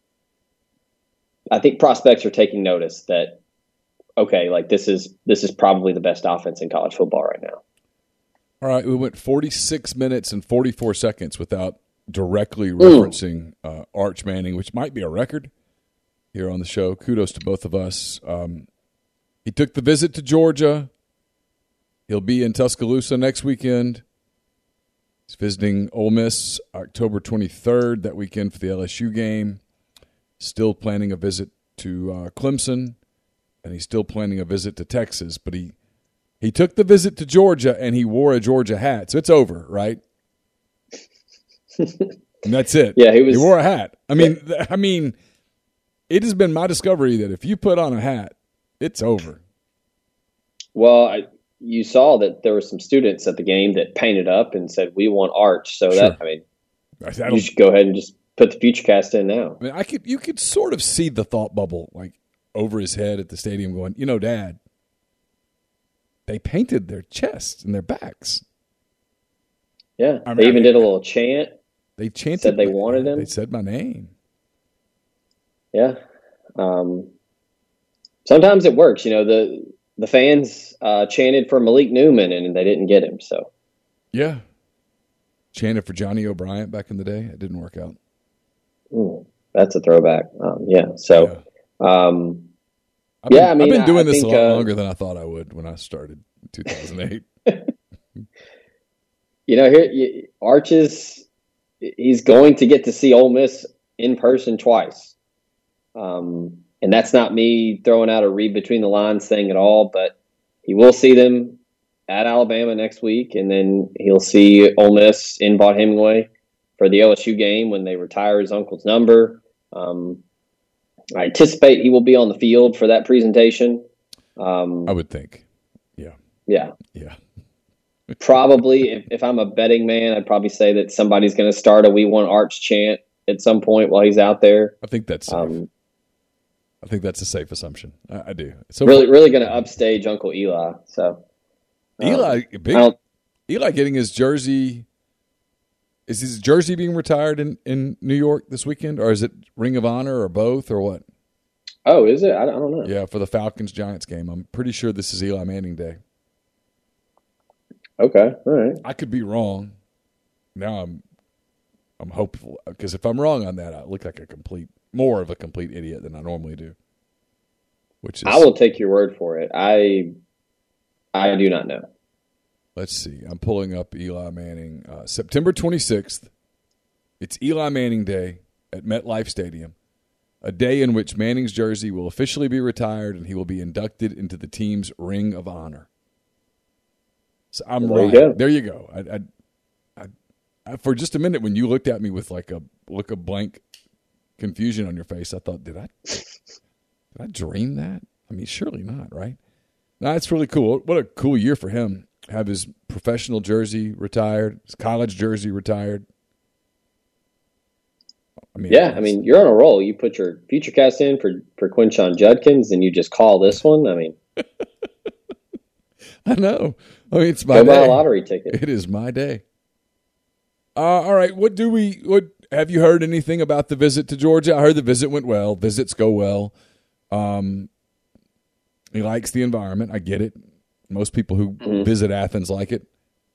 I think prospects are taking notice that, okay, like this is probably the best offense in college football right now. All right. We went 46 minutes and 44 seconds without directly referencing Arch Manning, which might be a record here on the show. Kudos to both of us. He took the visit to Georgia. He'll be in Tuscaloosa next weekend. He's visiting Ole Miss October 23rd, that weekend for the LSU game. Still planning a visit to Clemson, and he's still planning a visit to Texas. But he took the visit to Georgia, and he wore a Georgia hat. So it's over, right? And that's it. Yeah, he wore a hat. I mean, it has been my discovery that if you put on a hat, it's over. Well, you saw that there were some students at the game that painted up and said, "We want Arch." So sure. You should go ahead and just put the FutureCast in now. I mean, you could sort of see the thought bubble like over his head at the stadium, going, Dad, they painted their chests and their backs. Yeah, they even did a little chant. They chanted. Said they wanted him. They said my name. Yeah. Sometimes it works. The fans chanted for Malik Newman, and they didn't get him. So. Yeah. Chanted for Johnny O'Brien back in the day. It didn't work out. That's a throwback. Yeah. So. Yeah. I've been doing this a lot longer than I thought I would when I started in 2008. Arches, he's going to get to see Ole Miss in person twice. And that's not me throwing out a read between the lines thing at all, but he will see them at Alabama next week, and then he'll see Ole Miss in Vaught Hemingway for the LSU game when they retire his uncle's number. I anticipate he will be on the field for that presentation. I would think. Yeah. Yeah. Yeah. Probably, if I'm a betting man, I'd probably say that somebody's going to start a "We Want Arch" chant at some point while he's out there. I think that's safe. I think that's a safe assumption. I do. So really going to upstage Uncle Eli. So Eli getting his jersey. Is his jersey being retired in New York this weekend, or is it Ring of Honor, or both, or what? Oh, is it? I don't know. Yeah, for the Falcons-Giants game. I'm pretty sure this is Eli Manning Day. Okay, all right. I could be wrong. Now I'm hopeful, because if I'm wrong on that, I look like more of a complete idiot than I normally do. I will take your word for it. I do not know. Let's see. I'm pulling up Eli Manning. September 26th. It's Eli Manning Day at MetLife Stadium, a day in which Manning's jersey will officially be retired and he will be inducted into the team's Ring of Honor. So I'm right. There you go. I for just a minute, when you looked at me with like a look of blank confusion on your face, I thought, did Did I dream that? I mean, surely not, right? No, it's really cool. What a cool year for him. Have his professional jersey retired, his college jersey retired. I mean, you're on a roll. You put your FutureCast in for Quinshon Judkins, and you just call this one. I mean, I know. I mean, it's my go day. buy a lottery ticket. It is my day. All right. What have you heard anything about the visit to Georgia? I heard the visit went well. Visits go well. He likes the environment. I get it. Most people who visit Athens like it.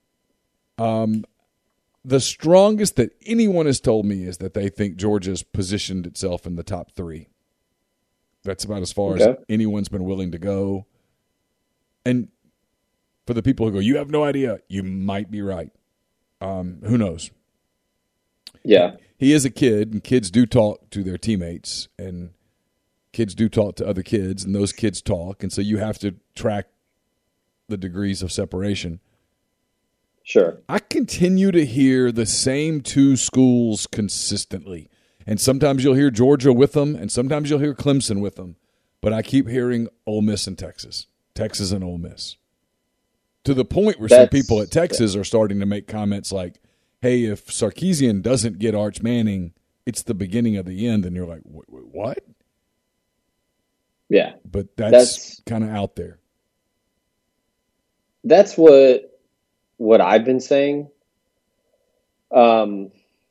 The strongest that anyone has told me is that they think Georgia's positioned itself in the top 3. That's about as far as anyone's been willing to go. And for the people who go, you have no idea, you might be right. Who knows? Yeah. He is a kid, and kids do talk to their teammates, and kids do talk to other kids, and those kids talk, and so you have to track the degrees of separation. Sure. I continue to hear the same 2 schools consistently, and sometimes you'll hear Georgia with them, and sometimes you'll hear Clemson with them, but I keep hearing Ole Miss and Texas and Ole Miss, to the point where some people at Texas are starting to make comments like, hey, if Sarkisian doesn't get Arch Manning, it's the beginning of the end, and you're like, what? Yeah. But that's kind of out there. That's what I've been saying. I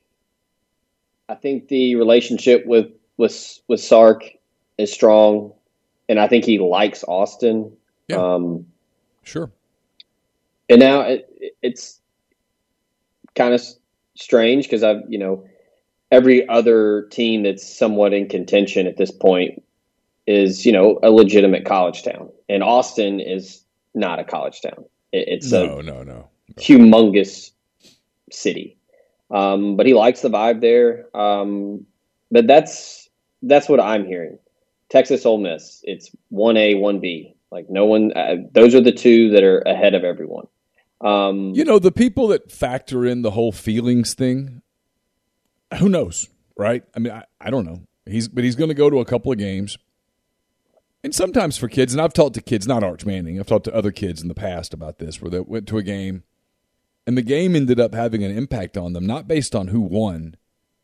think the relationship with Sark is strong, and I think he likes Austin. Yeah. Sure. And now it's kind of strange because every other team that's somewhat in contention at this point is, a legitimate college town, and Austin is not a college town. It's no. Humongous city. But he likes the vibe there. But that's what I'm hearing. Texas, Ole Miss, it's 1A, 1B. Like no one, those are the 2 that are ahead of everyone. The people that factor in the whole feelings thing, who knows, right? I mean, I don't know. He's going to go to a couple of games. And sometimes for kids, and I've talked to kids, not Arch Manning, I've talked to other kids in the past about this, where they went to a game, and the game ended up having an impact on them, not based on who won,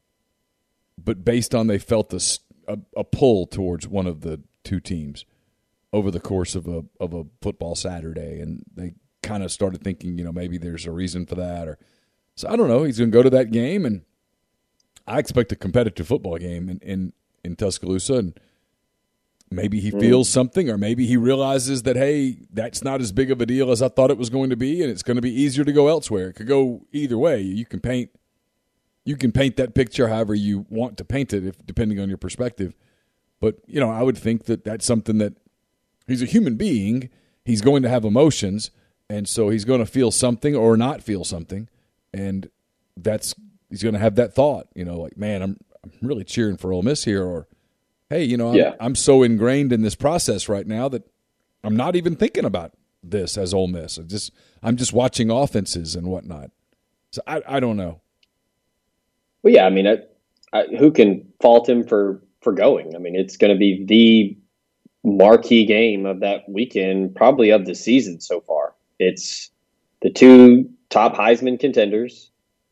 but based on they felt a pull towards one of the 2 teams over the course of a football Saturday, and they kind of started thinking, maybe there's a reason for that. So I don't know. He's going to go to that game, and I expect a competitive football game in Tuscaloosa, and maybe he feels something, or maybe he realizes that, hey, that's not as big of a deal as I thought it was going to be, and it's going to be easier to go elsewhere. It could go either way. You can paint that picture however you want to paint it, depending on your perspective. But, I would think that that's something that he's a human being. He's going to have emotions, and so he's going to feel something or not feel something, and he's going to have that thought, like, man, I'm really cheering for Ole Miss here, or hey, I'm so ingrained in this process right now that I'm not even thinking about this as Ole Miss. I'm just watching offenses and whatnot. So I don't know. Well, yeah, I mean, who can fault him for going? I mean, it's going to be the marquee game of that weekend, probably of the season so far. It's the 2 top Heisman contenders.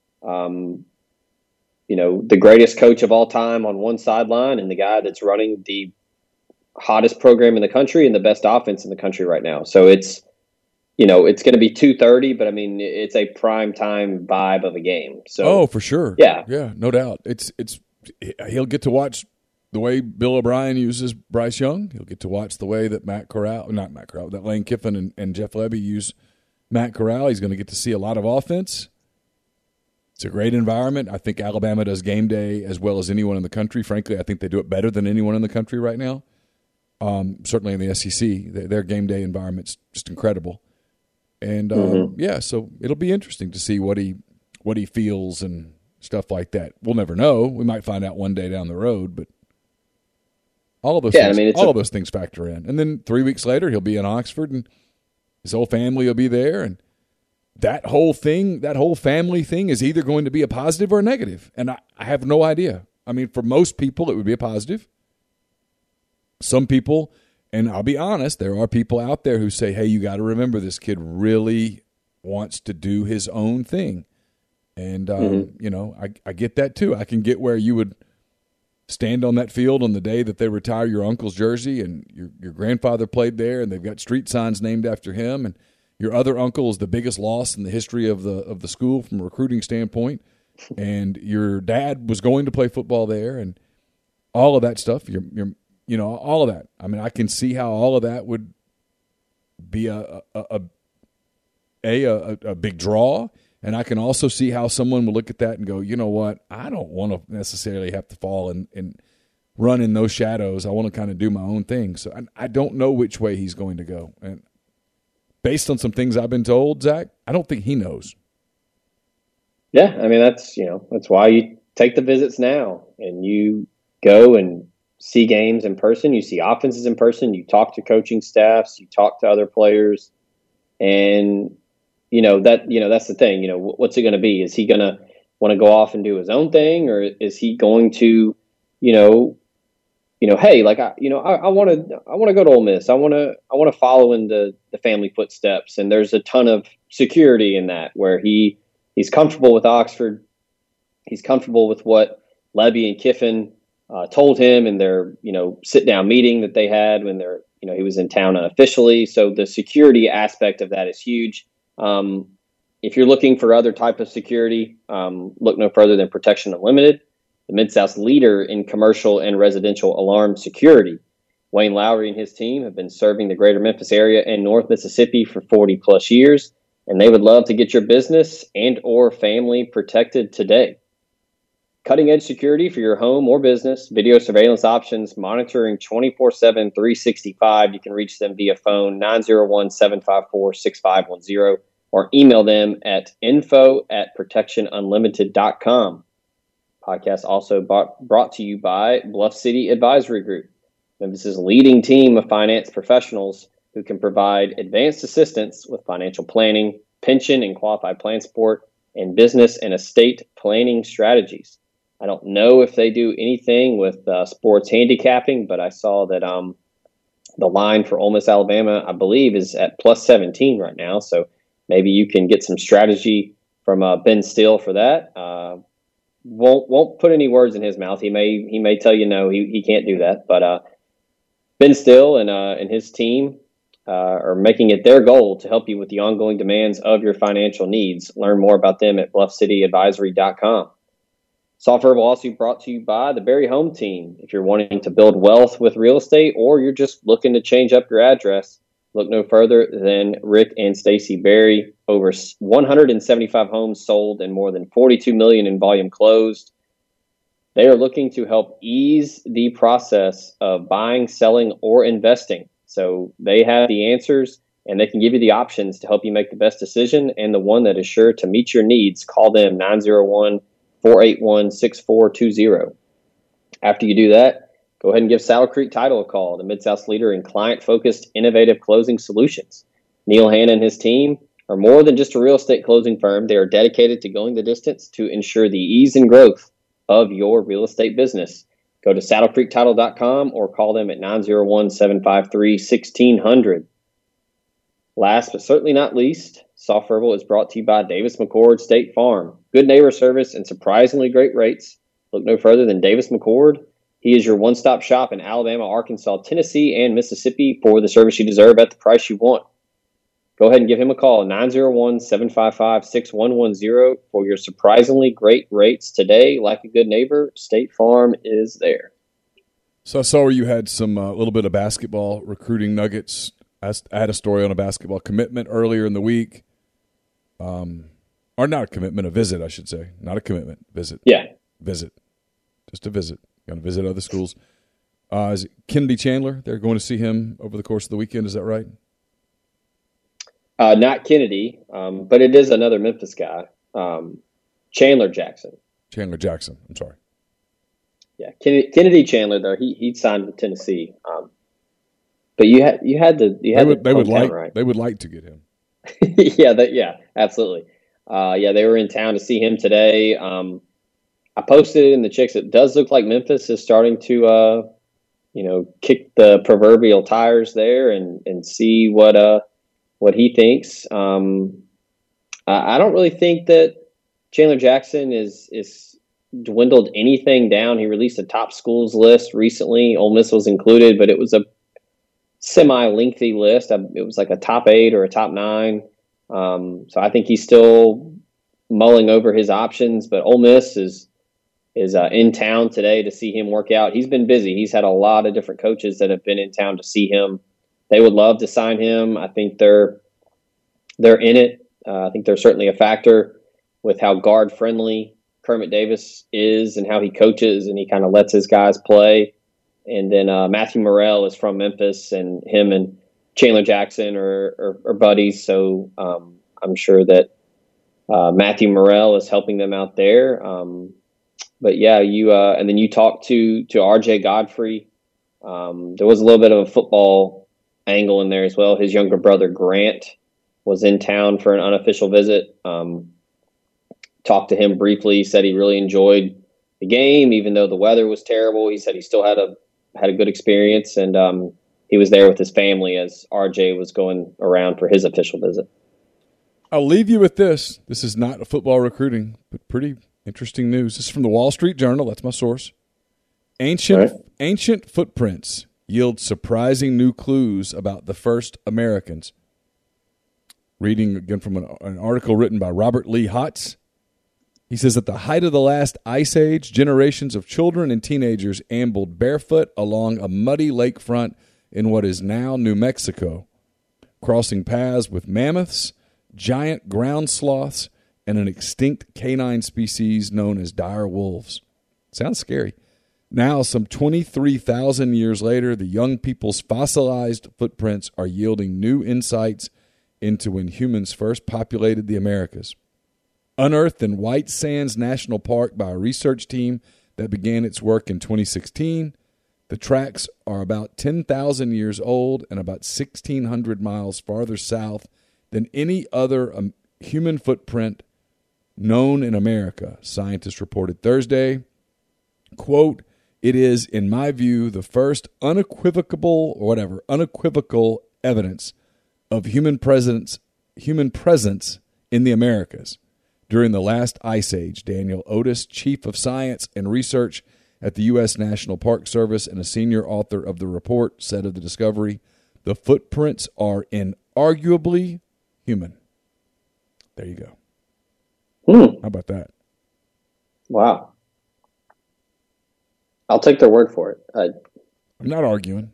The greatest coach of all time on one sideline, and the guy that's running the hottest program in the country and the best offense in the country right now. So it's going to be 2:30, but I mean, it's a prime time vibe of a game. So for sure. Yeah, no doubt. He'll get to watch the way Bill O'Brien uses Bryce Young. He'll get to watch the way that that Lane Kiffin and Jeff Lebby use Matt Corral. He's going to get to see a lot of offense. It's a great environment. I think Alabama does game day as well as anyone in the country. Frankly, I think they do it better than anyone in the country right now. Certainly in the SEC, their game day environment's just incredible. And so it'll be interesting to see what he feels and stuff like that. We'll never know. We might find out one day down the road, but all of those things factor in. And then 3 weeks later, he'll be in Oxford, and his whole family will be there, and that whole family thing is either going to be a positive or a negative. And I have no idea. I mean, for most people, it would be a positive. some people, and I'll be honest, there are people out there who say, hey, you got to remember this kid really wants to do his own thing. And, I get that too. I can get where you would stand on that field on the day that they retire your uncle's jersey and your grandfather played there and they've got street signs named after him, and your other uncle is the biggest loss in the history of the school from a recruiting standpoint, and your dad was going to play football there, and all of that stuff. All of that. I mean, I can see how all of that would be a big draw, and I can also see how someone would look at that and go, you know what, I don't want to necessarily have to fall and run in those shadows. I want to kind of do my own thing. So I don't know which way he's going to go. And based on some things I've been told, Zach, I don't think he knows. Yeah, I mean, that's why you take the visits now and you go and see games in person. You see offenses in person. You talk to coaching staffs. You talk to other players. And that's the thing. What's it going to be? Is he going to want to go off and do his own thing, or is he going to, hey, like I want to go to Ole Miss. I want to follow in the family footsteps. And there's a ton of security in that, where he's comfortable with Oxford. He's comfortable with what Lebby and Kiffin told him in their sit down meeting that they had when he was in town unofficially. So the security aspect of that is huge. If you're looking for other type of security, look no further than Protection Unlimited, the Mid-South's leader in commercial and residential alarm security. Wayne Lowry and his team have been serving the greater Memphis area and North Mississippi for 40 plus years, and they would love to get your business and or family protected today. Cutting edge security for your home or business, video surveillance options, monitoring 24/7, 365. You can reach them via phone 901-754-6510 or email them at info@protectionunlimited.com. Podcast also brought to you by Bluff City Advisory Group, Memphis's leading team of finance professionals who can provide advanced assistance with financial planning, pension and qualified plan support, and business and estate planning strategies. I don't know if they do anything with sports handicapping, but I saw that the line for Ole Miss, Alabama, I believe, is at plus 17 right now. So maybe you can get some strategy from Ben Still for that. Won't put any words in his mouth. He may tell you no, he can't do that. But Ben Still and his team are making it their goal to help you with the ongoing demands of your financial needs. Learn more about them at bluffcityadvisory.com. Software will also be brought to you by the Berry Home Team. If you're wanting to build wealth with real estate, or you're just looking to change up your address, look no further than Rick and Stacy Berry. Over 175 homes sold and more than 42 million in volume closed. They are looking to help ease the process of buying, selling, or investing. So they have the answers, and they can give you the options to help you make the best decision and the one that is sure to meet your needs. Call them 901-481-6420. After you do that, go ahead and give Saddle Creek Title a call, the Mid-South's leader in client-focused, innovative closing solutions. Neil Hanna and his team are more than just a real estate closing firm. They are dedicated to going the distance to ensure the ease and growth of your real estate business. Go to saddlecreektitle.com or call them at 901-753-1600. Last but certainly not least, Soft Verbal is brought to you by Davis McCord State Farm. Good neighbor service and surprisingly great rates. Look no further than Davis McCord. He is your one-stop shop in Alabama, Arkansas, Tennessee, and Mississippi for the service you deserve at the price you want. Go ahead and give him a call, 901-755-6110 for your surprisingly great rates today. Like a good neighbor, State Farm is there. So I saw where you had some little bit of basketball recruiting nuggets. I had a story on a basketball commitment earlier in the week. Or not a commitment, a visit, I should say. Not a commitment, visit. Yeah. Visit. Just a visit. Going to visit other schools. Is it Kennedy Chandler? They're going to see him over the course of the weekend. Is that right? Not Kennedy, but it is another Memphis guy. Chandler Jackson. Chandler Jackson. I'm sorry. Yeah, Kennedy Chandler though he signed with Tennessee. But you had they would like to get him. yeah, absolutely. They were in town to see him today. I posted it in the Chicks. It does look like Memphis is starting to kick the proverbial tires there and see what he thinks. I don't really think that Chandler Jackson is dwindled anything down. He released a top schools list recently. Ole Miss was included, but it was a semi-lengthy list. It was like a top 8 or a top 9. So I think he's still mulling over his options, but Ole Miss is in town today to see him work out. He's been busy. He's had a lot of different coaches that have been in town to see him. They would love to sign him. I think they're in it. I think they're certainly a factor with how guard friendly Kermit Davis is and how he coaches and he kind of lets his guys play. And then Matthew Morrell is from Memphis, and him and Chandler Jackson are buddies. So I'm sure that Matthew Morrell is helping them out there. But yeah, and then you talked to RJ Godfrey. There was a little bit of a football angle in there as well. His younger brother Grant was in town for an unofficial visit. Talked to him briefly. Said he really enjoyed the game, even though the weather was terrible. He said he still had a good experience, and he was there with his family as RJ was going around for his official visit. I'll leave you with this. This is not football recruiting, but pretty interesting news. This is from the Wall Street Journal. That's my source. Ancient footprints yield surprising new clues about the first Americans. Reading again from an article written by Robert Lee Hotz. He says, at the height of the last ice age, generations of children and teenagers ambled barefoot along a muddy lakefront in what is now New Mexico, crossing paths with mammoths, giant ground sloths, and an extinct canine species known as dire wolves. Sounds scary. Now, some 23,000 years later, the young people's fossilized footprints are yielding new insights into when humans first populated the Americas. Unearthed in White Sands National Park by a research team that began its work in 2016, the tracks are about 10,000 years old and about 1,600 miles farther south than any other human footprint known in America, scientists reported Thursday. Quote, it is, in my view, the first unequivocal evidence of human presence in the Americas during the last ice age. Daniel Otis, chief of science and research at the U.S. National Park Service and a senior author of the report, said of the discovery, the footprints are inarguably human. There you go. How about that? Wow. I'll take their word for it. I'm not arguing.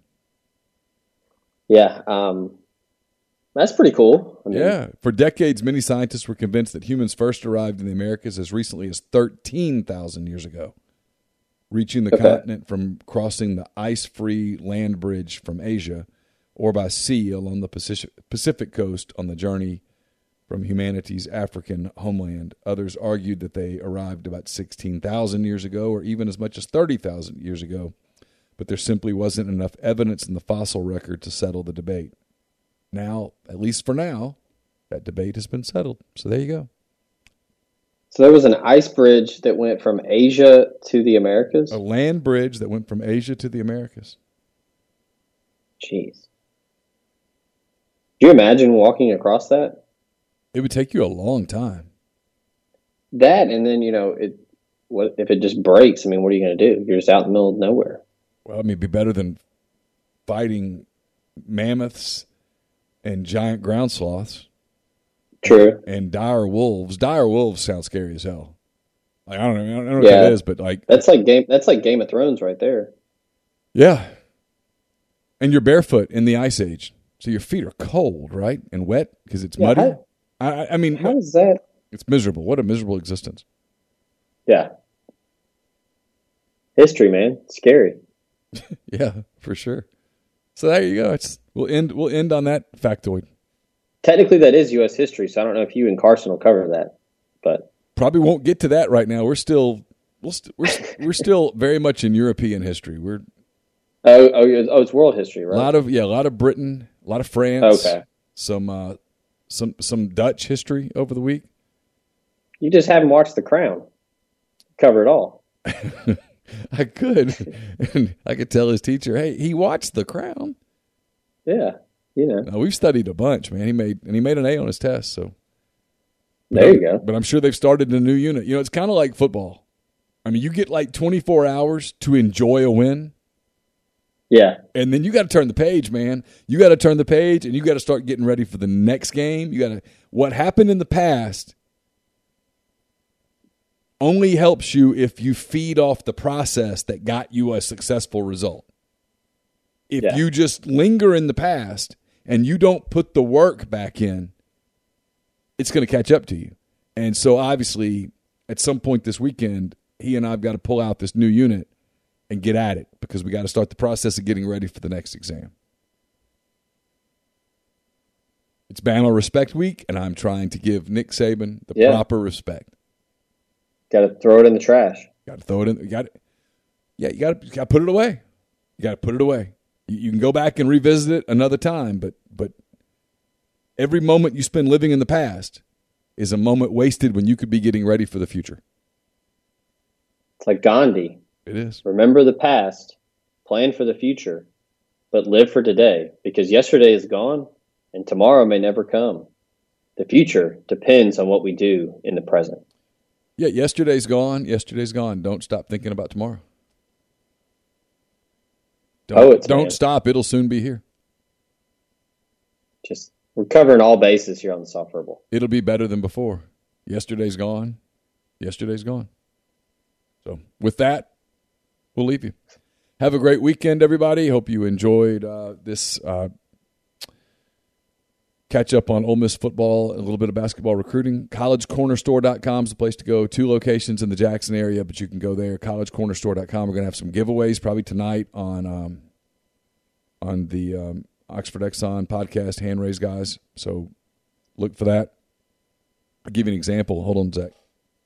Yeah. That's pretty cool. Yeah. For decades, many scientists were convinced that humans first arrived in the Americas as recently as 13,000 years ago, reaching the continent from crossing the ice-free land bridge from Asia or by sea along the Pacific coast on the journey from humanity's African homeland. Others argued that they arrived about 16,000 years ago or even as much as 30,000 years ago, but there simply wasn't enough evidence in the fossil record to settle the debate. Now, at least for now, that debate has been settled. So there you go. So there was an ice bridge that went from Asia to the Americas? A land bridge that went from Asia to the Americas. Jeez. Do you imagine walking across that? It would take you a long time. That, and then, what if it just breaks? I mean, what are you going to do? You're just out in the middle of nowhere. Well, I mean, it'd be better than fighting mammoths and giant ground sloths. True. And dire wolves. Dire wolves sound scary as hell. Like, I don't know what that is, but like that's like Game of Thrones right there. Yeah. And you're barefoot in the ice age, so your feet are cold, right, and wet because it's muddy. I mean, how is that? It's miserable. What a miserable existence. Yeah. History, man. It's scary. Yeah, for sure. So there you go. We'll end on that factoid. Technically, that is U.S. history, so I don't know if you and Carson will cover that, but probably won't get to that right now. We're still very much in European history. It's world history, right? A lot of Britain, a lot of France. Okay. Some Dutch history over the week. You just haven't watched The Crown. Cover it all. I could. And I could tell his teacher, hey, he watched The Crown. Yeah, Now, we've studied a bunch, man. He made an A on his test. So there you go. But I'm sure they've started a new unit. It's kind of like football. I mean, you get like 24 hours to enjoy a win. Yeah. And then you got to turn the page, man. You got to turn the page, and you got to start getting ready for the next game. What happened in the past only helps you if you feed off the process that got you a successful result. If you just linger in the past and you don't put the work back in, it's going to catch up to you. And so obviously at some point this weekend, he and I have got to pull out this new unit and get at it because we got to start the process of getting ready for the next exam. It's Bama Respect Week, and I'm trying to give Nick Saban the proper respect. Got to throw it in the trash. Got to throw it in. You got to put it away. You got to put it away. You can go back and revisit it another time, but every moment you spend living in the past is a moment wasted when you could be getting ready for the future. It's like Gandhi. It is. Remember the past, plan for the future, but live for today, because yesterday is gone and tomorrow may never come. The future depends on what we do in the present. Yeah, yesterday's gone. Yesterday's gone. Don't stop thinking about tomorrow. Don't stop. It'll soon be here. We're covering all bases here on the Soft Verbal. It'll be better than before. Yesterday's gone. Yesterday's gone. So with that, we'll leave you. Have a great weekend, everybody. Hope you enjoyed this catch up on Ole Miss football, a little bit of basketball recruiting. CollegeCornerStore.com is the place to go. 2 locations in the Jackson area, but you can go there. CollegeCornerStore.com. We're going to have some giveaways probably tonight on the Oxford Exxon podcast, Hand Raise Guys. So look for that. I'll give you an example. Hold on, Zach.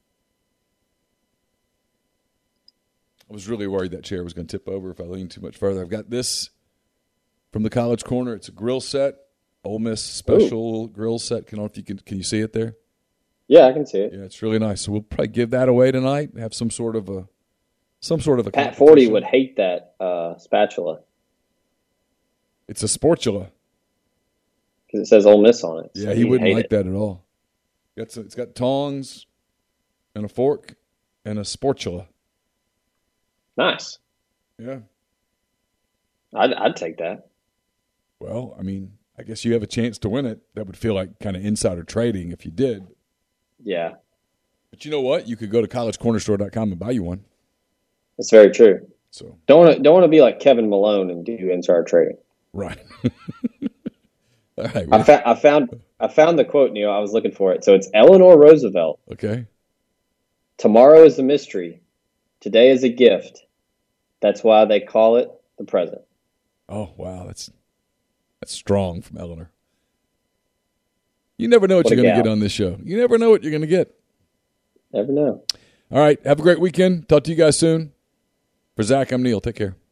I was really worried that chair was going to tip over if I leaned too much further. I've got this from the College Corner. It's a grill set. Ole Miss special grill set. Can you see it there? Yeah, I can see it. Yeah, it's really nice. So we'll probably give that away tonight. Have some sort of a Pat 40 would hate that spatula. It's a sportula because it says Ole Miss on it. Yeah, he wouldn't like that at all. It's got tongs and a fork and a sportula. Nice. Yeah, I'd take that. Well, I mean, I guess you have a chance to win it. That would feel like kind of insider trading if you did. Yeah. But you know what? You could go to collegecornerstore.com and buy you one. That's very true. So don't want to be like Kevin Malone and do insider trading. Right. All right. I found the quote, Neil. I was looking for it. So it's Eleanor Roosevelt. Okay. Tomorrow is a mystery. Today is a gift. That's why they call it the present. Oh, wow. That's strong from Eleanor. You never know what you're going to get on this show. You never know what you're going to get. Never know. All right. Have a great weekend. Talk to you guys soon. For Zach, I'm Neil. Take care.